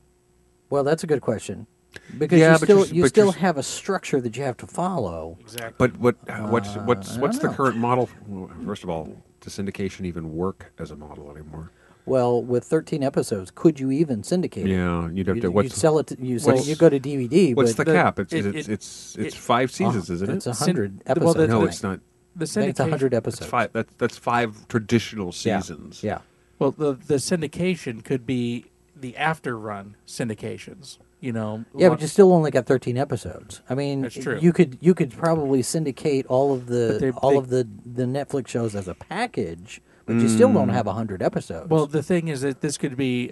Well, that's a good question because Yeah, you but still you're s- you but still you're s- have a structure that you have to follow. Exactly. But what what's what's Uh, I what's don't the know. current model? Well, first of all, does syndication even work as a model anymore? Well, with thirteen episodes, could you even syndicate it? Yeah, you'd have You, to. you What's sell it. To, you sell, what's- you go to D V D. what's but the cap? It's it- it's it- it's it's it- five seasons, isn't it? It's a Syn- hundred well, episodes. the- no, the- it's not. the I think it's a syndication. hundred It's episodes. five. That, that's five traditional Yeah. seasons. Yeah. Well, the the syndication could be the after run syndications. You know. Yeah, one- but you still only got thirteen episodes. I mean, That's true. you could you could probably syndicate all of the But they- all they- of the, the Netflix shows as a package, but you still don't have a hundred episodes. Well, the thing is that this could be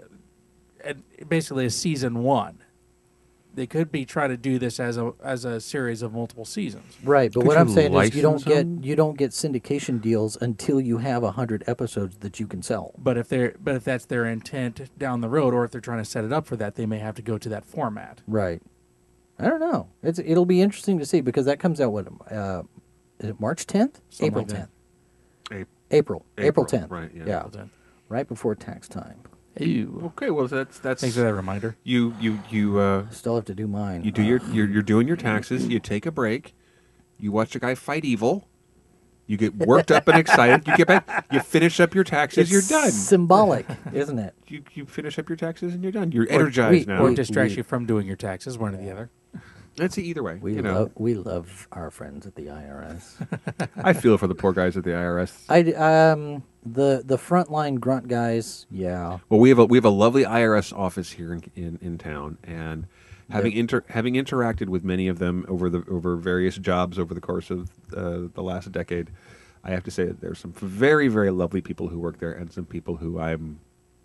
a, basically a season one. They could be trying to do this as a as a series of multiple seasons. right, but Could what you I'm saying is you don't license get them? you don't get syndication deals until you have a hundred episodes that you can sell. But if they're but if that's their intent down the road, or if they're trying to set it up for that, they may have to go to that format. Right. I don't know. It's it'll be interesting to see because that comes out what uh, is it March tenth? Something April like that. tenth. April. April. April April, tenth. right, yeah. Yeah. April tenth. Right before tax time. Ew. Okay, well that's that's Thanks for that reminder. you you you uh Still have to do mine. you do Uh, your you're, you're doing your taxes. You take a break. You watch a guy fight evil. You get worked up and excited. You get back. You finish up your taxes. It's You're done. Symbolic, isn't it? You you finish up your taxes and you're done. You're energized we- now. Or we- it distracts we- you from doing your taxes, one or the other. Let's see either way. We you know, love we love our friends at the I R S. I feel for the poor guys at the I R S. I d- um the the frontline grunt guys, yeah. Well, we have a we have a lovely I R S office here in in, in town, and having inter having interacted with many of them over the over various jobs over the course of uh, the last decade, I have to say that there's some very very lovely people who work there, and some people who I'm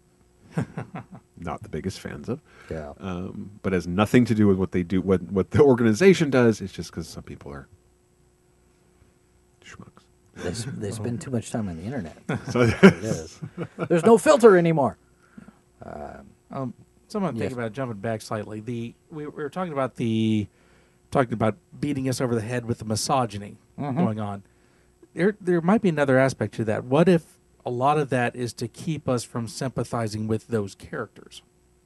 not the biggest fans of. Yeah. Um, but has nothing to do with what they do, what what the organization does. It's just because some people are schmucks. They, s- they spend too much time on the internet. So It is. There's no filter anymore. Um, someone think Yes. about jumping back slightly. The we, we were talking about the talking about beating us over the head with the misogyny going on. There there might be another aspect to that. What if a lot of that is to keep us from sympathizing with those characters?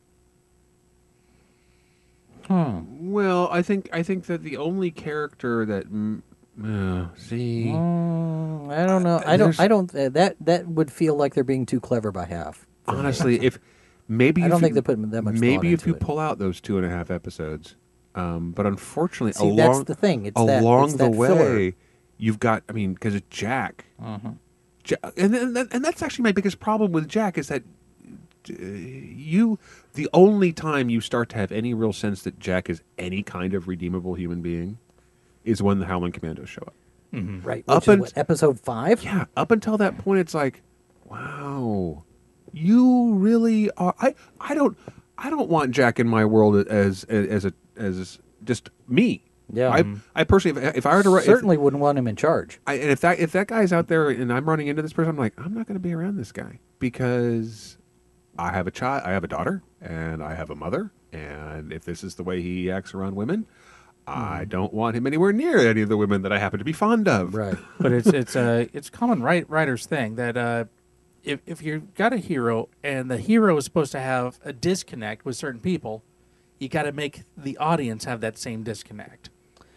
well, I think I think that the only character that mm, uh, see. Mm, I don't know. I don't. There's- I don't. Uh, that that would feel like they're being too clever by half. Honestly, if maybe I if don't you- think they put that much thought Maybe if into you it. pull out those two and a half episodes, um, but unfortunately, See, along that's the thing. It's that- along it's the that way, filler. you've got. I mean, because it's Jack, Mm-hmm. Ja- and, and and that's actually my biggest problem with Jack is that uh, you the only time you start to have any real sense that Jack is any kind of redeemable human being is when the Howling Commandos show up. Right. Up Which is and- what, episode five? Yeah, up until that point, it's like, wow, you really are. I I don't I don't want Jack in my world as as a as just me. Yeah. I I personally, if, if I were to write, if- Certainly wouldn't want him in charge. I, and if that if that guy's out there and I'm running into this person, I'm like, I'm not going to be around this guy because I have a child, I have a daughter, and I have a mother, and if this is the way he acts around women, I don't want him anywhere near any of the women that I happen to be fond of. Right. But it's it's a it's a common write, writer's thing that uh, if if you've got a hero and the hero is supposed to have a disconnect with certain people, you got to make the audience have that same disconnect.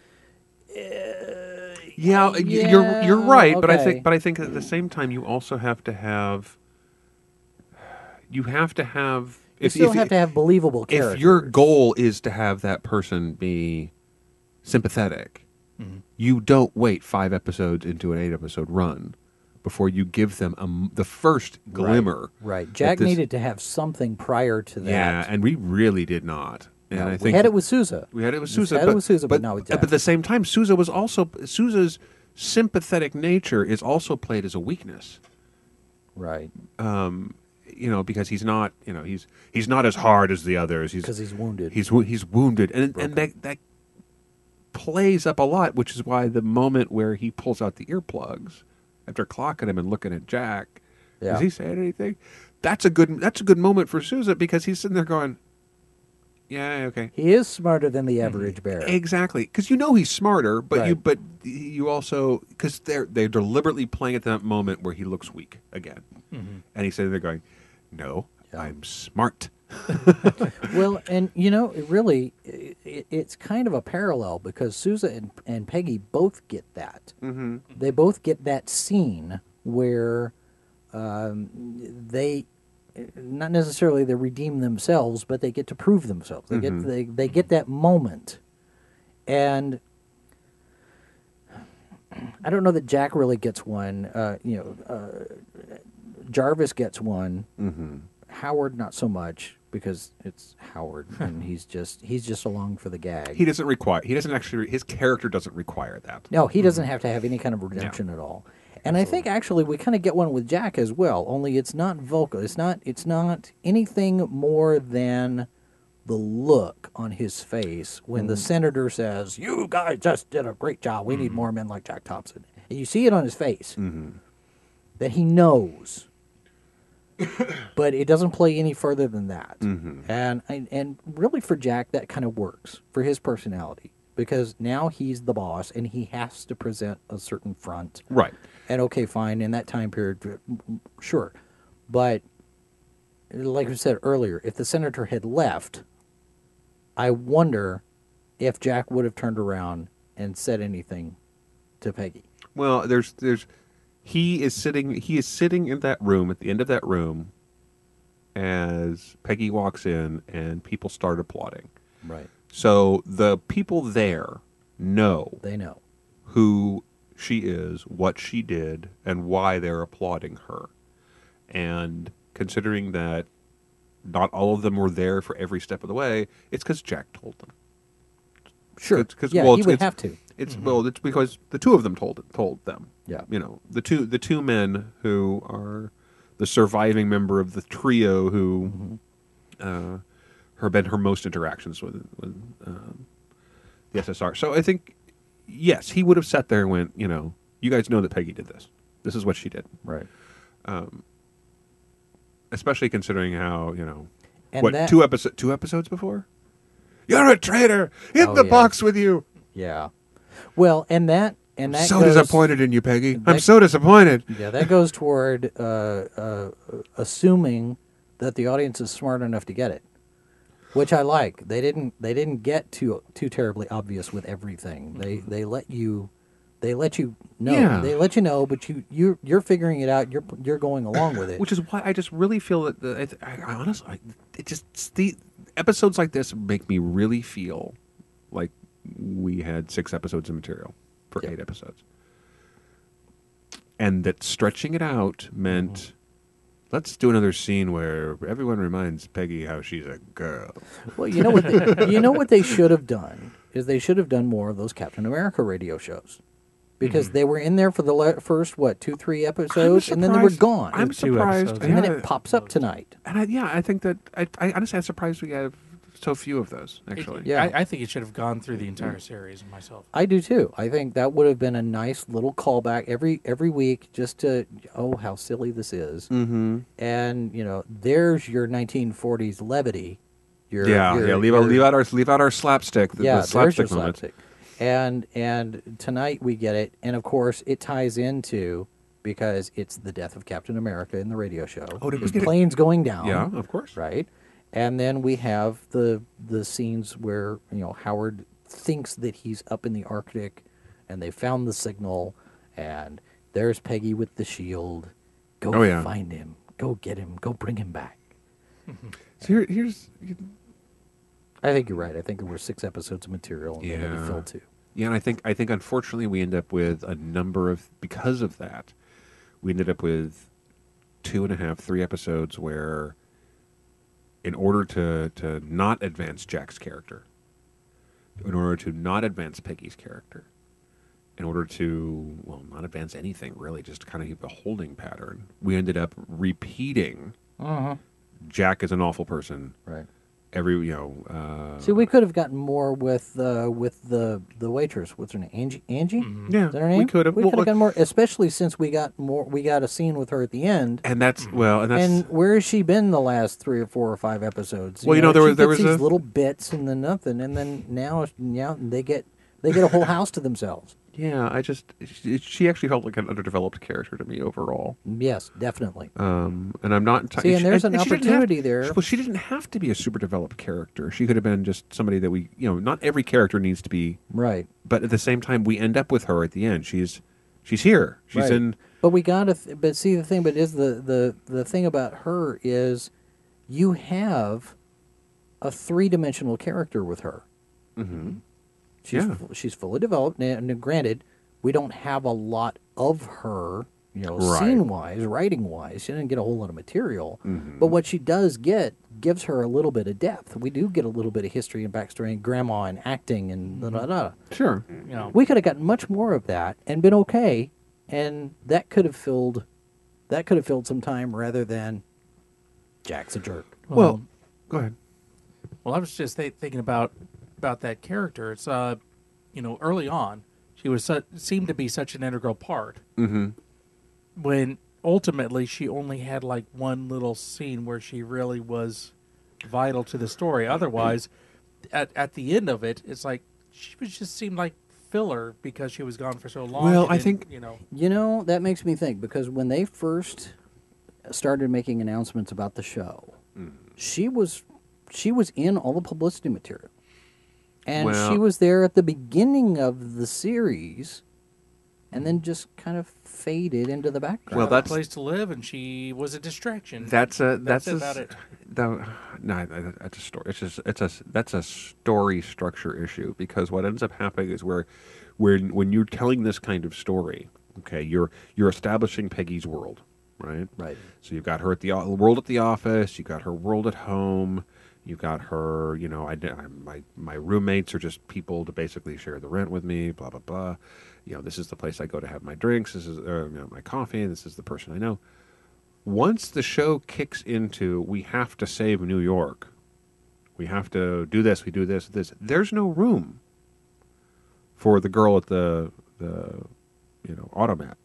Yeah, y- Yeah, you're you're right, but I okay. think but I think at the same time you also have to have you have to have You still have to have believable characters. if your goal is to have that person be sympathetic, Mm-hmm. you don't wait five episodes into an eight episode run before you give them a m the first glimmer. Right. that Jack this- needed to have something prior to that. Yeah, and we really did not. And No, I we think had it with Sousa. We had it with We Sousa. had it but, with Sousa, but not with Jack. But at the same time, Sousa was also Sousa's sympathetic nature is also played as a weakness. Right. You know, because he's not. You know, he's he's not as hard as the others. He's Because he's wounded. He's wo- he's wounded, and and that that plays up a lot, which is why the moment where he pulls out the earplugs after clocking him and looking at Jack, Yeah. is he saying anything? That's a good that's a good moment for Sousa because he's sitting there going, yeah, okay. He is smarter than the average bear. Exactly, because you know he's smarter, but you Right. but you also because they're they're deliberately playing at that moment where he looks weak again, and he's sitting there going, "No, Yeah. I'm smart." Well, and you know, it really, it, it's kind of a parallel because Sousa and, and Peggy both get that. Mm-hmm. They both get that scene where um, they, not necessarily they redeem themselves, but they get to prove themselves. They get they they get that moment, and I don't know that Jack really gets one. Uh, you know, uh, Jarvis gets one. Mm-hmm. Howard not so much because it's Howard and he's just he's just along for the gag. He doesn't require. He doesn't actually. His character doesn't require that. no, he doesn't have to have any kind of redemption at all. And I think actually we kind of get one with Jack as well. Only it's not vocal. It's not. It's not anything more than the look on his face when the senator says, "You guys just did a great job. We need more men like Jack Thompson." And you see it on his face that he knows. But it doesn't play any further than that. And I- and really for Jack, that kind of works for his personality because now he's the boss and he has to present a certain front. Right. And okay, fine, in that time period, mm, sure. But like I said earlier, if the senator had left, I wonder if Jack would have turned around and said anything to Peggy. Well, there's there's he is sitting he is sitting in that room at the end of that room as Peggy walks in and people start applauding. Right. So the people there know They know. who she is, what she did, and why they're applauding her. And considering that not all of them were there for every step of the way, it's because Jack told them. Sure. It's 'cause- yeah, well, he it's- would it's- have to. It's well, it's because the two of them told it, told them. Yeah. You know, the two the two men who are the surviving member of the trio who uh, have been her most interactions with with um, the S S R. So I think yes, he would have sat there and went, you know, you guys know that Peggy did this. This is what she did. Right. Especially considering how, you know, And what that- two episode two episodes before? You're a traitor. In Oh, the yeah. box with you. Yeah. Well, and that and that so goes, disappointed in you, Peggy. I'm that- so disappointed. Yeah, that goes toward uh, uh, assuming that the audience is smart enough to get it, which I like. They didn't. They didn't get too too terribly obvious with everything. They they let you They let you know. Yeah. They let you know, but you you're you're figuring it out. You're you're going along with it. Which is why I just really feel that the, I, th- I, I honestly, I, it just the episodes like this make me really feel like we had six episodes of material for Yeah. eight episodes, and that stretching it out meant Mm-hmm. let's do another scene where everyone reminds Peggy how she's a girl. Well, you know what? They, you know what they should have done is they should have done more of those Captain America radio shows, because they were in there for the le- first what two three episodes, and then they were surprised- gone. I'm Two surprised, episodes. and then yeah. it pops up tonight. And I, yeah, I think that I, I honestly, I'm surprised we have so few of those. Actually, Yeah. I, I think it should have gone through the entire series myself. I do too. I think that would have been a nice little callback every every week, just to oh how silly this is, Mm-hmm. and you know there's your nineteen forties levity. Your, Yeah, your- yeah. Leave out, your- leave out our, leave out our slapstick. The, yeah, the there's slapstick your moment. slapstick. And and tonight we get it, and of course it ties into because it's the death of Captain America in the radio show. Oh, did we His get it? plane's going down. Yeah, of course. Right. And then we have the the scenes where you know Howard thinks that he's up in the Arctic, and they found the signal, and there's Peggy with the shield. Go Oh, yeah. find him. Go get him. Go bring him back. So here, here's I think you're right. I think there were six episodes of material, and they had to Yeah. fill two. yeah, and I think I think unfortunately we end up with a number of because of that, we ended up with two and a half, three episodes where, in order to to not advance Jack's character, in order to not advance Peggy's character, in order to well not advance anything really, just to kind of keep a holding pattern, we ended up repeating Uh-huh. Jack is an awful person. Right. Every you know. Uh, See, we could have gotten more with uh, with the the waitress. What's her name? Angie. Angie. Yeah, Is that her we name? could have. We Well, could have look- gotten more, especially since we got more. We got a scene with her at the end. and that's well, and that's And where has she been the last three or four or five episodes? Well, you know, there she was- there gets was these a- little bits and then nothing, and then now, now they get they get a whole house to themselves. yeah. I just she, she actually felt like an underdeveloped character to me overall. Yes, definitely. Um, and I'm not. T- See, and she- there's an she didn't opportunity have- there. Well, she didn't have to be a super developed character. She could have been just somebody that we, you know, not every character needs to be. Right. But at the same time, we end up with her at the end. She's she's here. She's right. in. But we got to. Th- but see, the thing, but is the the the thing about her is, you have a three dimensional character with her. Mhm. She's Yeah. fu- she's fully developed. And, and granted, we don't have a lot of her, you know, Right. scene wise, writing wise. She didn't get a whole lot of material. Mhm. But what she does get gives her a little bit of depth. We do get a little bit of history and backstory and grandma and acting and da da da. Sure. You know, We could have gotten much more of that and been okay, and that could have filled that could have filled some time rather than Jack's a jerk. Well, go ahead. Well, I was just th- thinking about about that character. It's uh, you know, early on, she was su- seemed to be such an integral part. Mm-hmm. When ultimately she only had like one little scene where she really was vital to the story. Otherwise, at at the end of it, it's like she was just seemed like filler because she was gone for so long. Well, and I didn't, think- you know. You know, that makes me think because when they first started making announcements about the show, she was she was in all the publicity material. And Well- she was there at the beginning of the series and then just kind of faded into the background. Well, Got a that's- place to live, and she was a distraction. That's a that's, That's a, about it. The, no, that- that's a story. It's just it's a that's a story structure issue because what ends up happening is where, where when you're telling this kind of story, okay, you're you're establishing Peggy's world, right? Right. So you've got her at the o- world at the office. You got her world at home. You got her. You know, I, I my my roommates are just people to basically share the rent with me. Blah blah blah. You know, this is the place I go to have my drinks. This is uh, you know, my coffee. This is the person I know. Once the show kicks into, we have to save New York. We have to do this. We do this. This. There's no room for the girl at the the you know automat.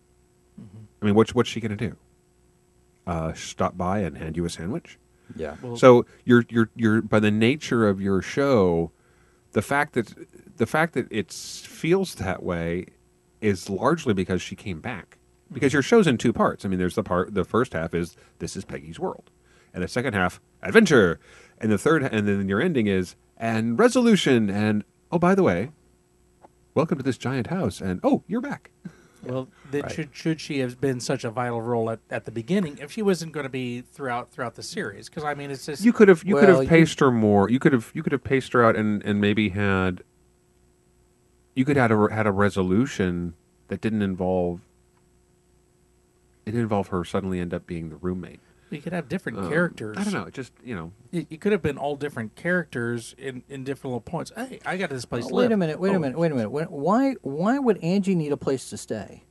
I mean, what's what's she gonna do? Uh, stop by and hand you a sandwich? Yeah. Well, So you're you're you're by the nature of your show, the fact that the fact that it feels that way is largely because she came back. Because your show's in two parts. I mean, there's the part the first half is this is Peggy's world, and the second half adventure, and the third and then your ending is and resolution and oh by the way, welcome to this giant house, and oh, you're back. Well, then Right. should should she have been such a vital role at, at the beginning if she wasn't going to be throughout throughout the series? Because I mean, it's just You could have you could Well, have you- paced her more. You could have you could have paced her out and, and maybe had. You could have had a, had a resolution that didn't involve. It didn't involve her suddenly end up being the roommate. you could have different Um, characters. I don't know. It just you know. You, you could have been all different characters in, in different little points. Hey, I got this place to wait live. a minute. Wait Oh, a minute. Wait a minute. When, why? Why would Angie need a place to stay?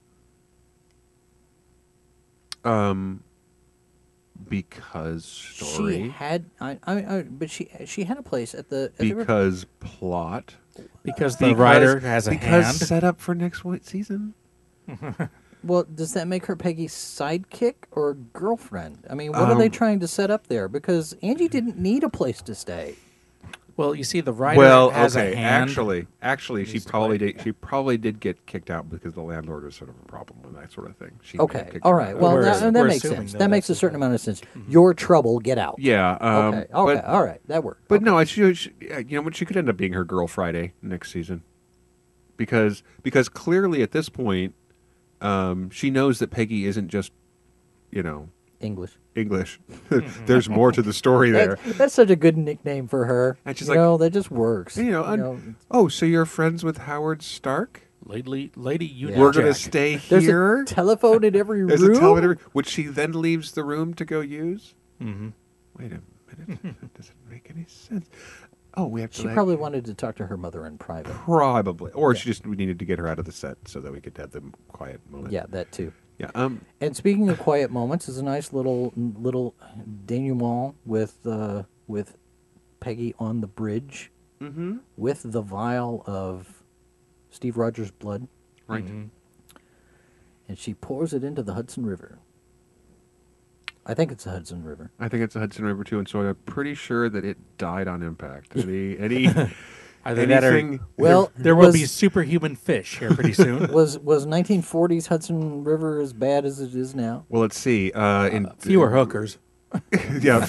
Um. Because story. She had. I, I, I. But she. She had a place at the. At the river- Because plot. Because the Because- writer has a because hand. set up for next week season. Well, does that make her Peggy's sidekick or girlfriend? I mean, what are they Um, trying to set up there? Because Angie didn't need a place to stay. Well, you see, the writer Well, has okay. a hand. Actually, actually, she Needs to probably play. did. She probably did get kicked out because the landlord was sort of a problem with that sort of thing. She Okay, had kicked all her right. out. Well, We're that, assu- that we're makes assuming, sense. though, That makes a that's certain the- amount of sense. Your trouble, get out. yeah. Um, Okay. Okay. But, all right. That worked. but Okay. no, she, she, you know what? She could end up being her girl Friday next season, because because clearly at this point, um, she knows that Peggy isn't just, you know, English. English. There's more to the story there. That, that's such a good nickname for her. And she's you like- know, that just works. You know, un- know, oh, so you're friends with Howard Stark? Lady, lady, you Yeah. We're gonna Jack. stay there's here. a telephone in every There's room. a television, which she then leaves the room to go use. Mhm. Wait a minute, that doesn't make any sense. Oh, we have to. She like- probably wanted to talk to her mother in private. probably, or Yeah. she just we needed to get her out of the set so that we could have the quiet moment. Yeah, that too. yeah. Um, And speaking of quiet moments, is a nice little little denouement with uh, with Peggy on the bridge mm-hmm. with the vial of Steve Rogers' blood, Right. Mhm. and she pours it into the Hudson River. I think it's the Hudson River. I think it's the Hudson River too, and so I'm pretty sure that it died on impact. Any any Either that or anything? Well, there will was, be superhuman fish here pretty soon. was was nineteen forties Hudson River as bad as it is now? Well, let's see. Uh, in Fewer hookers. yeah.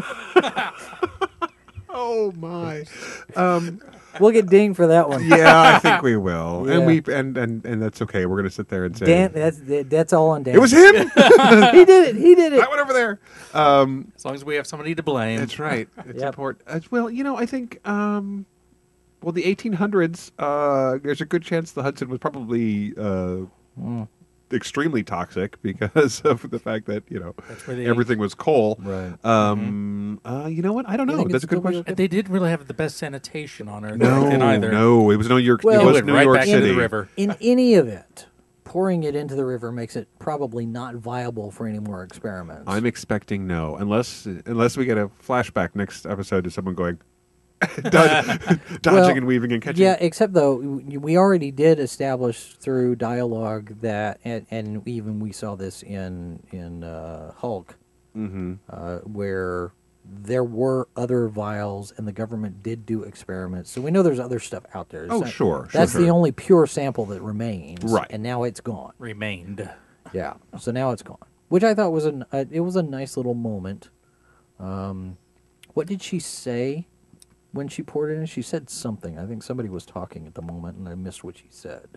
oh my. Um, We'll get dinged for that one. yeah, I think we will, Yeah. and we and, and and that's okay. We're gonna sit there and say Dan, that's that's all on Dan. it was him. he did it. He did it. I went over there. Um, As long as we have somebody to blame. that's right. It's Yep. important. As well, you know, I think. Um, well, the eighteen hundreds. Uh, there's a good chance the Hudson was probably uh, Mm. extremely toxic because of the fact that you know That's where they, everything was coal. Right. Um, uh, you know what? I don't You know. think That's a it's good still question. okay? They didn't really have the best sanitation on Earth No, in either. no, it was New York. Well- it It was went New right York back City. into the river. In any event, pouring it into the river makes it probably not viable for any more experiments. I'm expecting no, unless unless we get a flashback next episode to someone going dodging, dodging Well, and weaving and catching. Yeah, except though w- we already did establish through dialogue that, and, and even we saw this in in uh, Hulk, Mm-hmm. uh, where there were other vials and the government did do experiments. So we know there's other stuff out there. It's Oh, not- sure, sure, That's the sure. only pure sample that remains, Right. And now it's gone. Remained. Yeah. So now it's gone, which I thought was a, a it was a nice little moment. Um, what did she say when she poured it in? She said something. I think somebody was talking at the moment, and I missed what she said.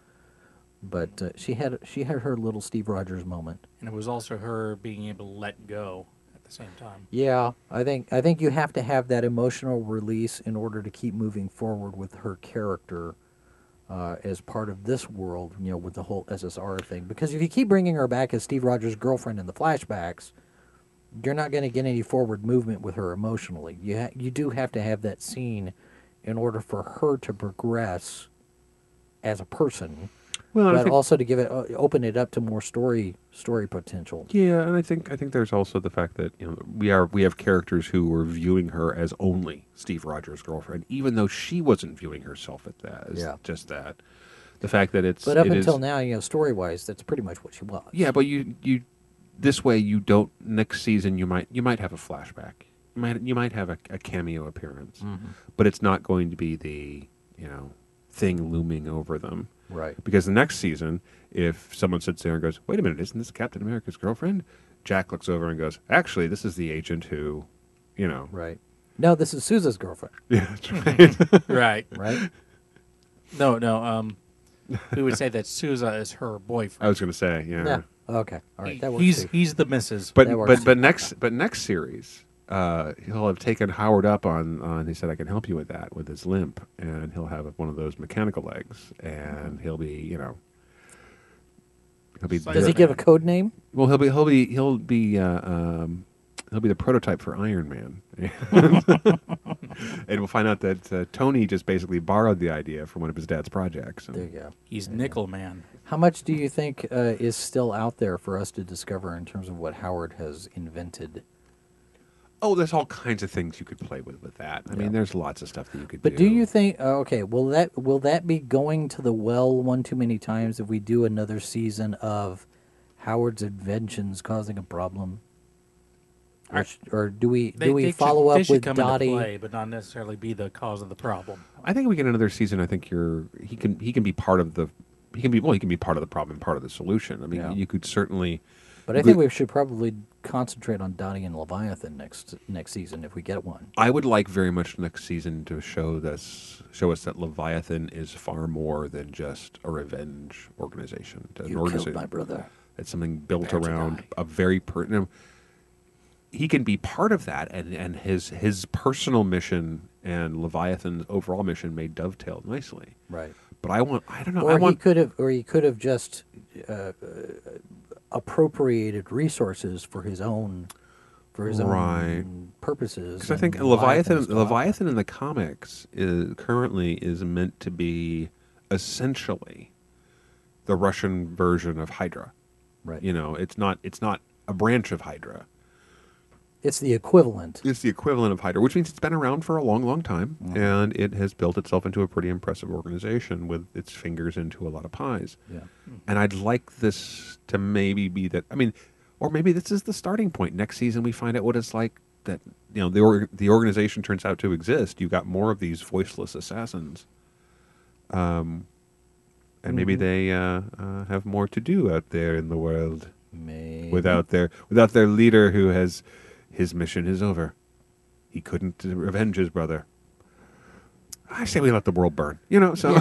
But uh, she had she had her little Steve Rogers moment. And it was also her being able to let go at the same time. Yeah, I think I think you have to have that emotional release in order to keep moving forward with her character uh, as part of this world. You know, with the whole S S R thing. Because if you keep bringing her back as Steve Rogers' girlfriend in the flashbacks, you're not going to get any forward movement with her emotionally. You ha- you do have to have that scene in order for her to progress as a person, Well, and I but think, also to give it uh, open it up to more story story potential. yeah, and I think I think there's also the fact that you know we are we have characters who were viewing her as only Steve Rogers' girlfriend, even though she wasn't viewing herself at that. As Yeah. just that. The fact that it's But up it until is- now, you know, story wise, that's pretty much what she was. yeah, but you you this way you don't next season you might you might have a flashback. You might you might have a, a cameo appearance, Mm-hmm. but it's not going to be the you know thing looming over them. Right. Because the next season, if someone sits there and goes, "Wait a minute, isn't this Captain America's girlfriend?" Jack looks over and goes, "Actually, this is the agent who, you know." Right. No, this is Sousa's girlfriend. Yeah, that's right. Right. Right. No, no. Um, we would say that Sousa is her I boyfriend. was going to say, yeah. Yeah. Okay. All right. That works. he's too. he's the missus. But That works but but next but next series, uh, he'll have taken Howard up on on. He said, "I can help you with that with his limp," and he'll have one of those mechanical legs, and he'll be you know. He'll be Does he give a code name? well. He'll be he'll be he'll be uh, um, he'll be the prototype for Iron Man, and we'll find out that uh, Tony just basically borrowed the idea from one of his dad's projects. And There you go. He's Nickel Man. How much do you think uh, is still out there for us to discover in terms of what Howard has invented? oh, there's all kinds of things you could play with with that. I Yeah. mean, there's lots of stuff that you could But do. do you think? Uh, okay, will that will that be going to the well one too many times if we do another season of Howard's inventions causing a problem? Or, I- sh- or do we They, do we they follow should, they up should with come Dottie? into play, but not necessarily be the cause of the problem. I think if we get another season, I think you're he can he can be part of the he can be well he can be part of the problem and part of the solution. I mean, Yeah. you could certainly. But I think we should probably concentrate on Dottie and Leviathan next next season if we get one. I would like very much next season to show this show us that Leviathan is far more than just a revenge organization. An You organization killed my brother. It's something built Prepare to around die. a very pertinent. He can be part of that, and, and his his personal mission and Leviathan's overall mission may dovetail nicely. Right. But I want I don't know Or I he want could have, or he could have just uh, uh, appropriated resources for his own, for his Right. own purposes. because I think and Leviathan Leviathan's gone. Leviathan in the comics is currently is meant to be essentially the Russian version of Hydra. Right. You know, it's not it's not a branch of Hydra. It's the equivalent. It's the equivalent of Hydra, which means it's been around for a long, long time, Mm-hmm. and it has built itself into a pretty impressive organization with its fingers into a lot of pies. Yeah. And I'd like this to maybe be that. I mean, or maybe this is the starting point. Next season, we find out what it's like that you know the or, the organization turns out to exist. You got more of these voiceless assassins, um, and maybe Mhm. they uh, uh, have more to do out there in the world Maybe. without their without their leader who has his mission is over. He couldn't revenge his brother. I say we let the world burn. You know, so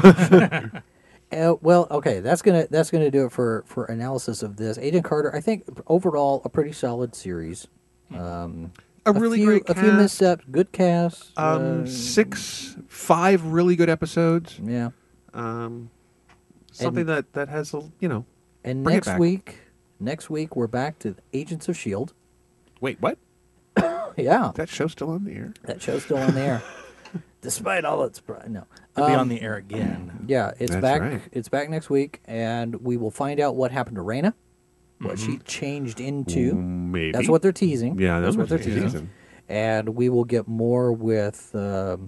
Uh, well, okay, that's gonna that's gonna do it for for analysis of this. Agent Carter, I think overall a pretty solid series. Um, a really few, great a cast. few missteps, good cast. Um, uh, six, five really good episodes. Yeah, Um, something that that has a you know. and Bring it next back. week, next week we're back to Agents of Shield. Wait, what? Yeah, That show's still on the air? that show's still on the air, despite all its pri- no. It'll be Um, on the air again. Yeah, it's That's back. right. It's back next week, and we will find out what happened to Raina, what she changed into. Maybe That's what they're teasing. Yeah, that's what they're teasing. teasing. And we will get more with um,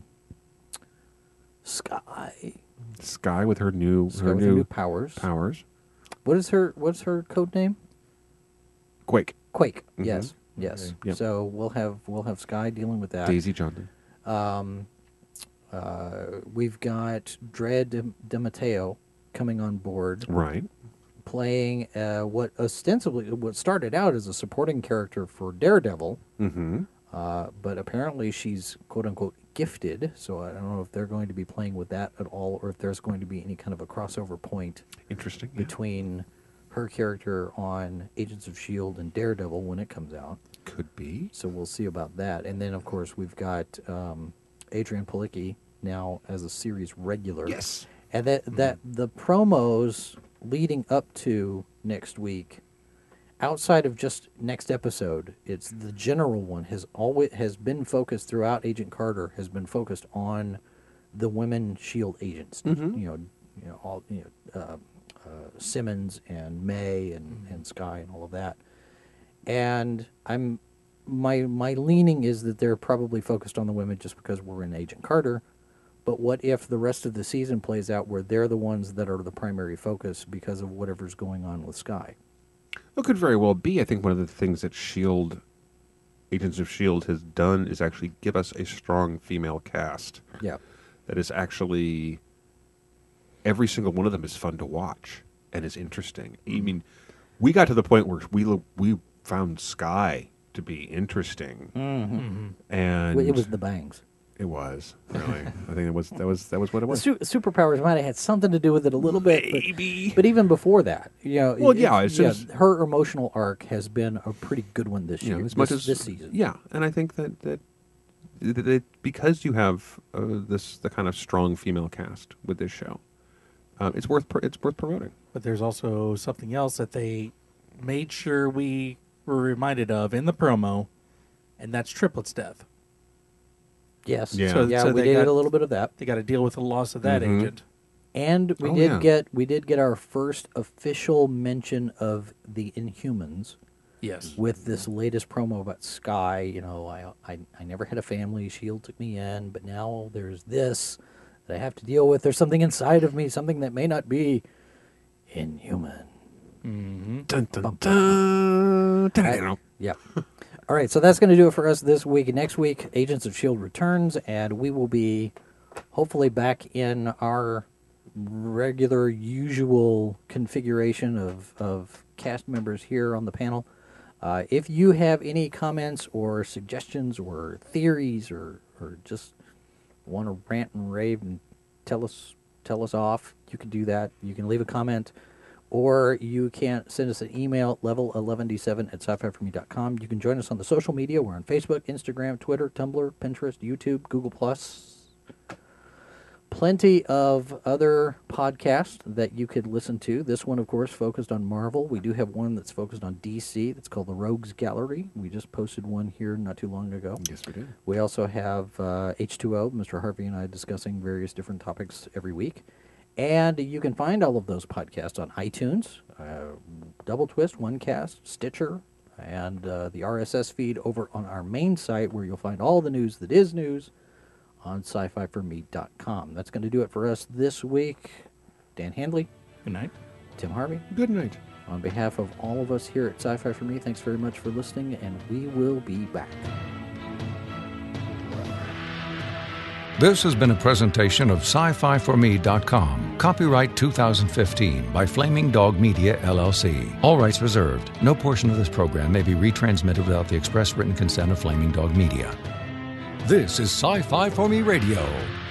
Sky. Sky with her new Sky her with new, her new powers. powers. What is her? What's her code name? Quake. Quake. Mhm. Yes. Yes. Yep. So we'll have we'll have Sky dealing with that. Daisy Johnson. Um, uh, we've got Dred De, De Matteo coming on board, Right. playing uh, what ostensibly what started out as a supporting character for Daredevil, Mm-hmm. uh, but apparently she's quote unquote gifted. So I don't know if they're going to be playing with that at all, or if there's going to be any kind of a crossover point Interesting. yeah. between her character on Agents of Shield and Daredevil when it comes out. Could be. So we'll see about that. And then, of course, we've got um, Adrian Palicki now as a series regular. Yes. And that, that the promos leading up to next week, outside of just next episode, it's the general one has always has been focused throughout Agent Carter has been focused on the women Shield agents. Mhm. You know, you know all you know uh, uh, Simmons and May and, and Sky and all of that. And I'm my my leaning is that they're probably focused on the women just because we're in Agent Carter. But what if the rest of the season plays out where they're the ones that are the primary focus because of whatever's going on with Sky? It could very well be. I think one of the things that Shield, Agents of Shield, has done is actually give us a strong female cast Yeah. that is actually every single one of them is fun to watch and is interesting. I mean, we got to the point where we lo- we found Sky to be interesting, Mm-hmm. and It was the bangs. It was really. I think it was that was that was what it The was. su- superpowers might have had something to do with it a little bit, but, Maybe. but even before that, you know, Well, it- yeah, it- as soon yeah, as- her emotional arc has been a pretty good one this You year, know, as this, much as this season. Yeah, and I think that that, that it, because you have uh, this the kind of strong female cast with this show, uh, it's worth pr- it's worth promoting. But there's also something else that they made sure we were reminded of in the promo, and that's Triplet's death. Yes, Yeah. So- yeah, so we they did got- a little bit of that, They got to deal with the loss of that Mhm. agent. and we Oh, did yeah. get we did get our first official mention of the Inhumans Yes. with this latest promo about Sky. You know, I I, I never had a family. Shield took me in, but now there's this that I have to deal with. There's something inside of me, something that may not be inhuman. Dun, dun, dun, dun. Yeah. All right, so that's going to do it for us this week. Next week, Agents of S H I E L D returns, and we will be hopefully back in our regular, usual configuration of, of cast members here on the panel. Uh, if you have any comments or suggestions or theories or, or just want to rant and rave and tell us tell us off, you can do that. You can leave a comment. Or you can send us an email, level eleven d seven at sci fi for me dot com. You can join us on the social media. We're on Facebook, Instagram, Twitter, Tumblr, Pinterest, YouTube, Google Plus. Plenty of other podcasts that you could listen to. This one, of course, focused on Marvel. We do have one that's focused on D C. That's called the Rogues Gallery. We just posted one here not too long ago. Yes, we did. We also have uh, H two O, Mister Harvey and I discussing various different topics every week. And you can find all of those podcasts on iTunes, uh, Double Twist, OneCast, Stitcher, and uh, the R S S feed over on our main site where you'll find all the news that is news on sci fi for me dot com. That's going to do it for us this week. Dan Handley, Good night. Tim Harvey, Good night. on behalf of all of us here at Sci-Fi For Me, thanks very much for listening, and we will be back. This has been a presentation of sci fi for me dot com. Copyright two thousand fifteen by Flaming Dog Media, L L C. All rights reserved. No portion of this program may be retransmitted without the express written consent of Flaming Dog Media. This is Sci-Fi for Me Radio.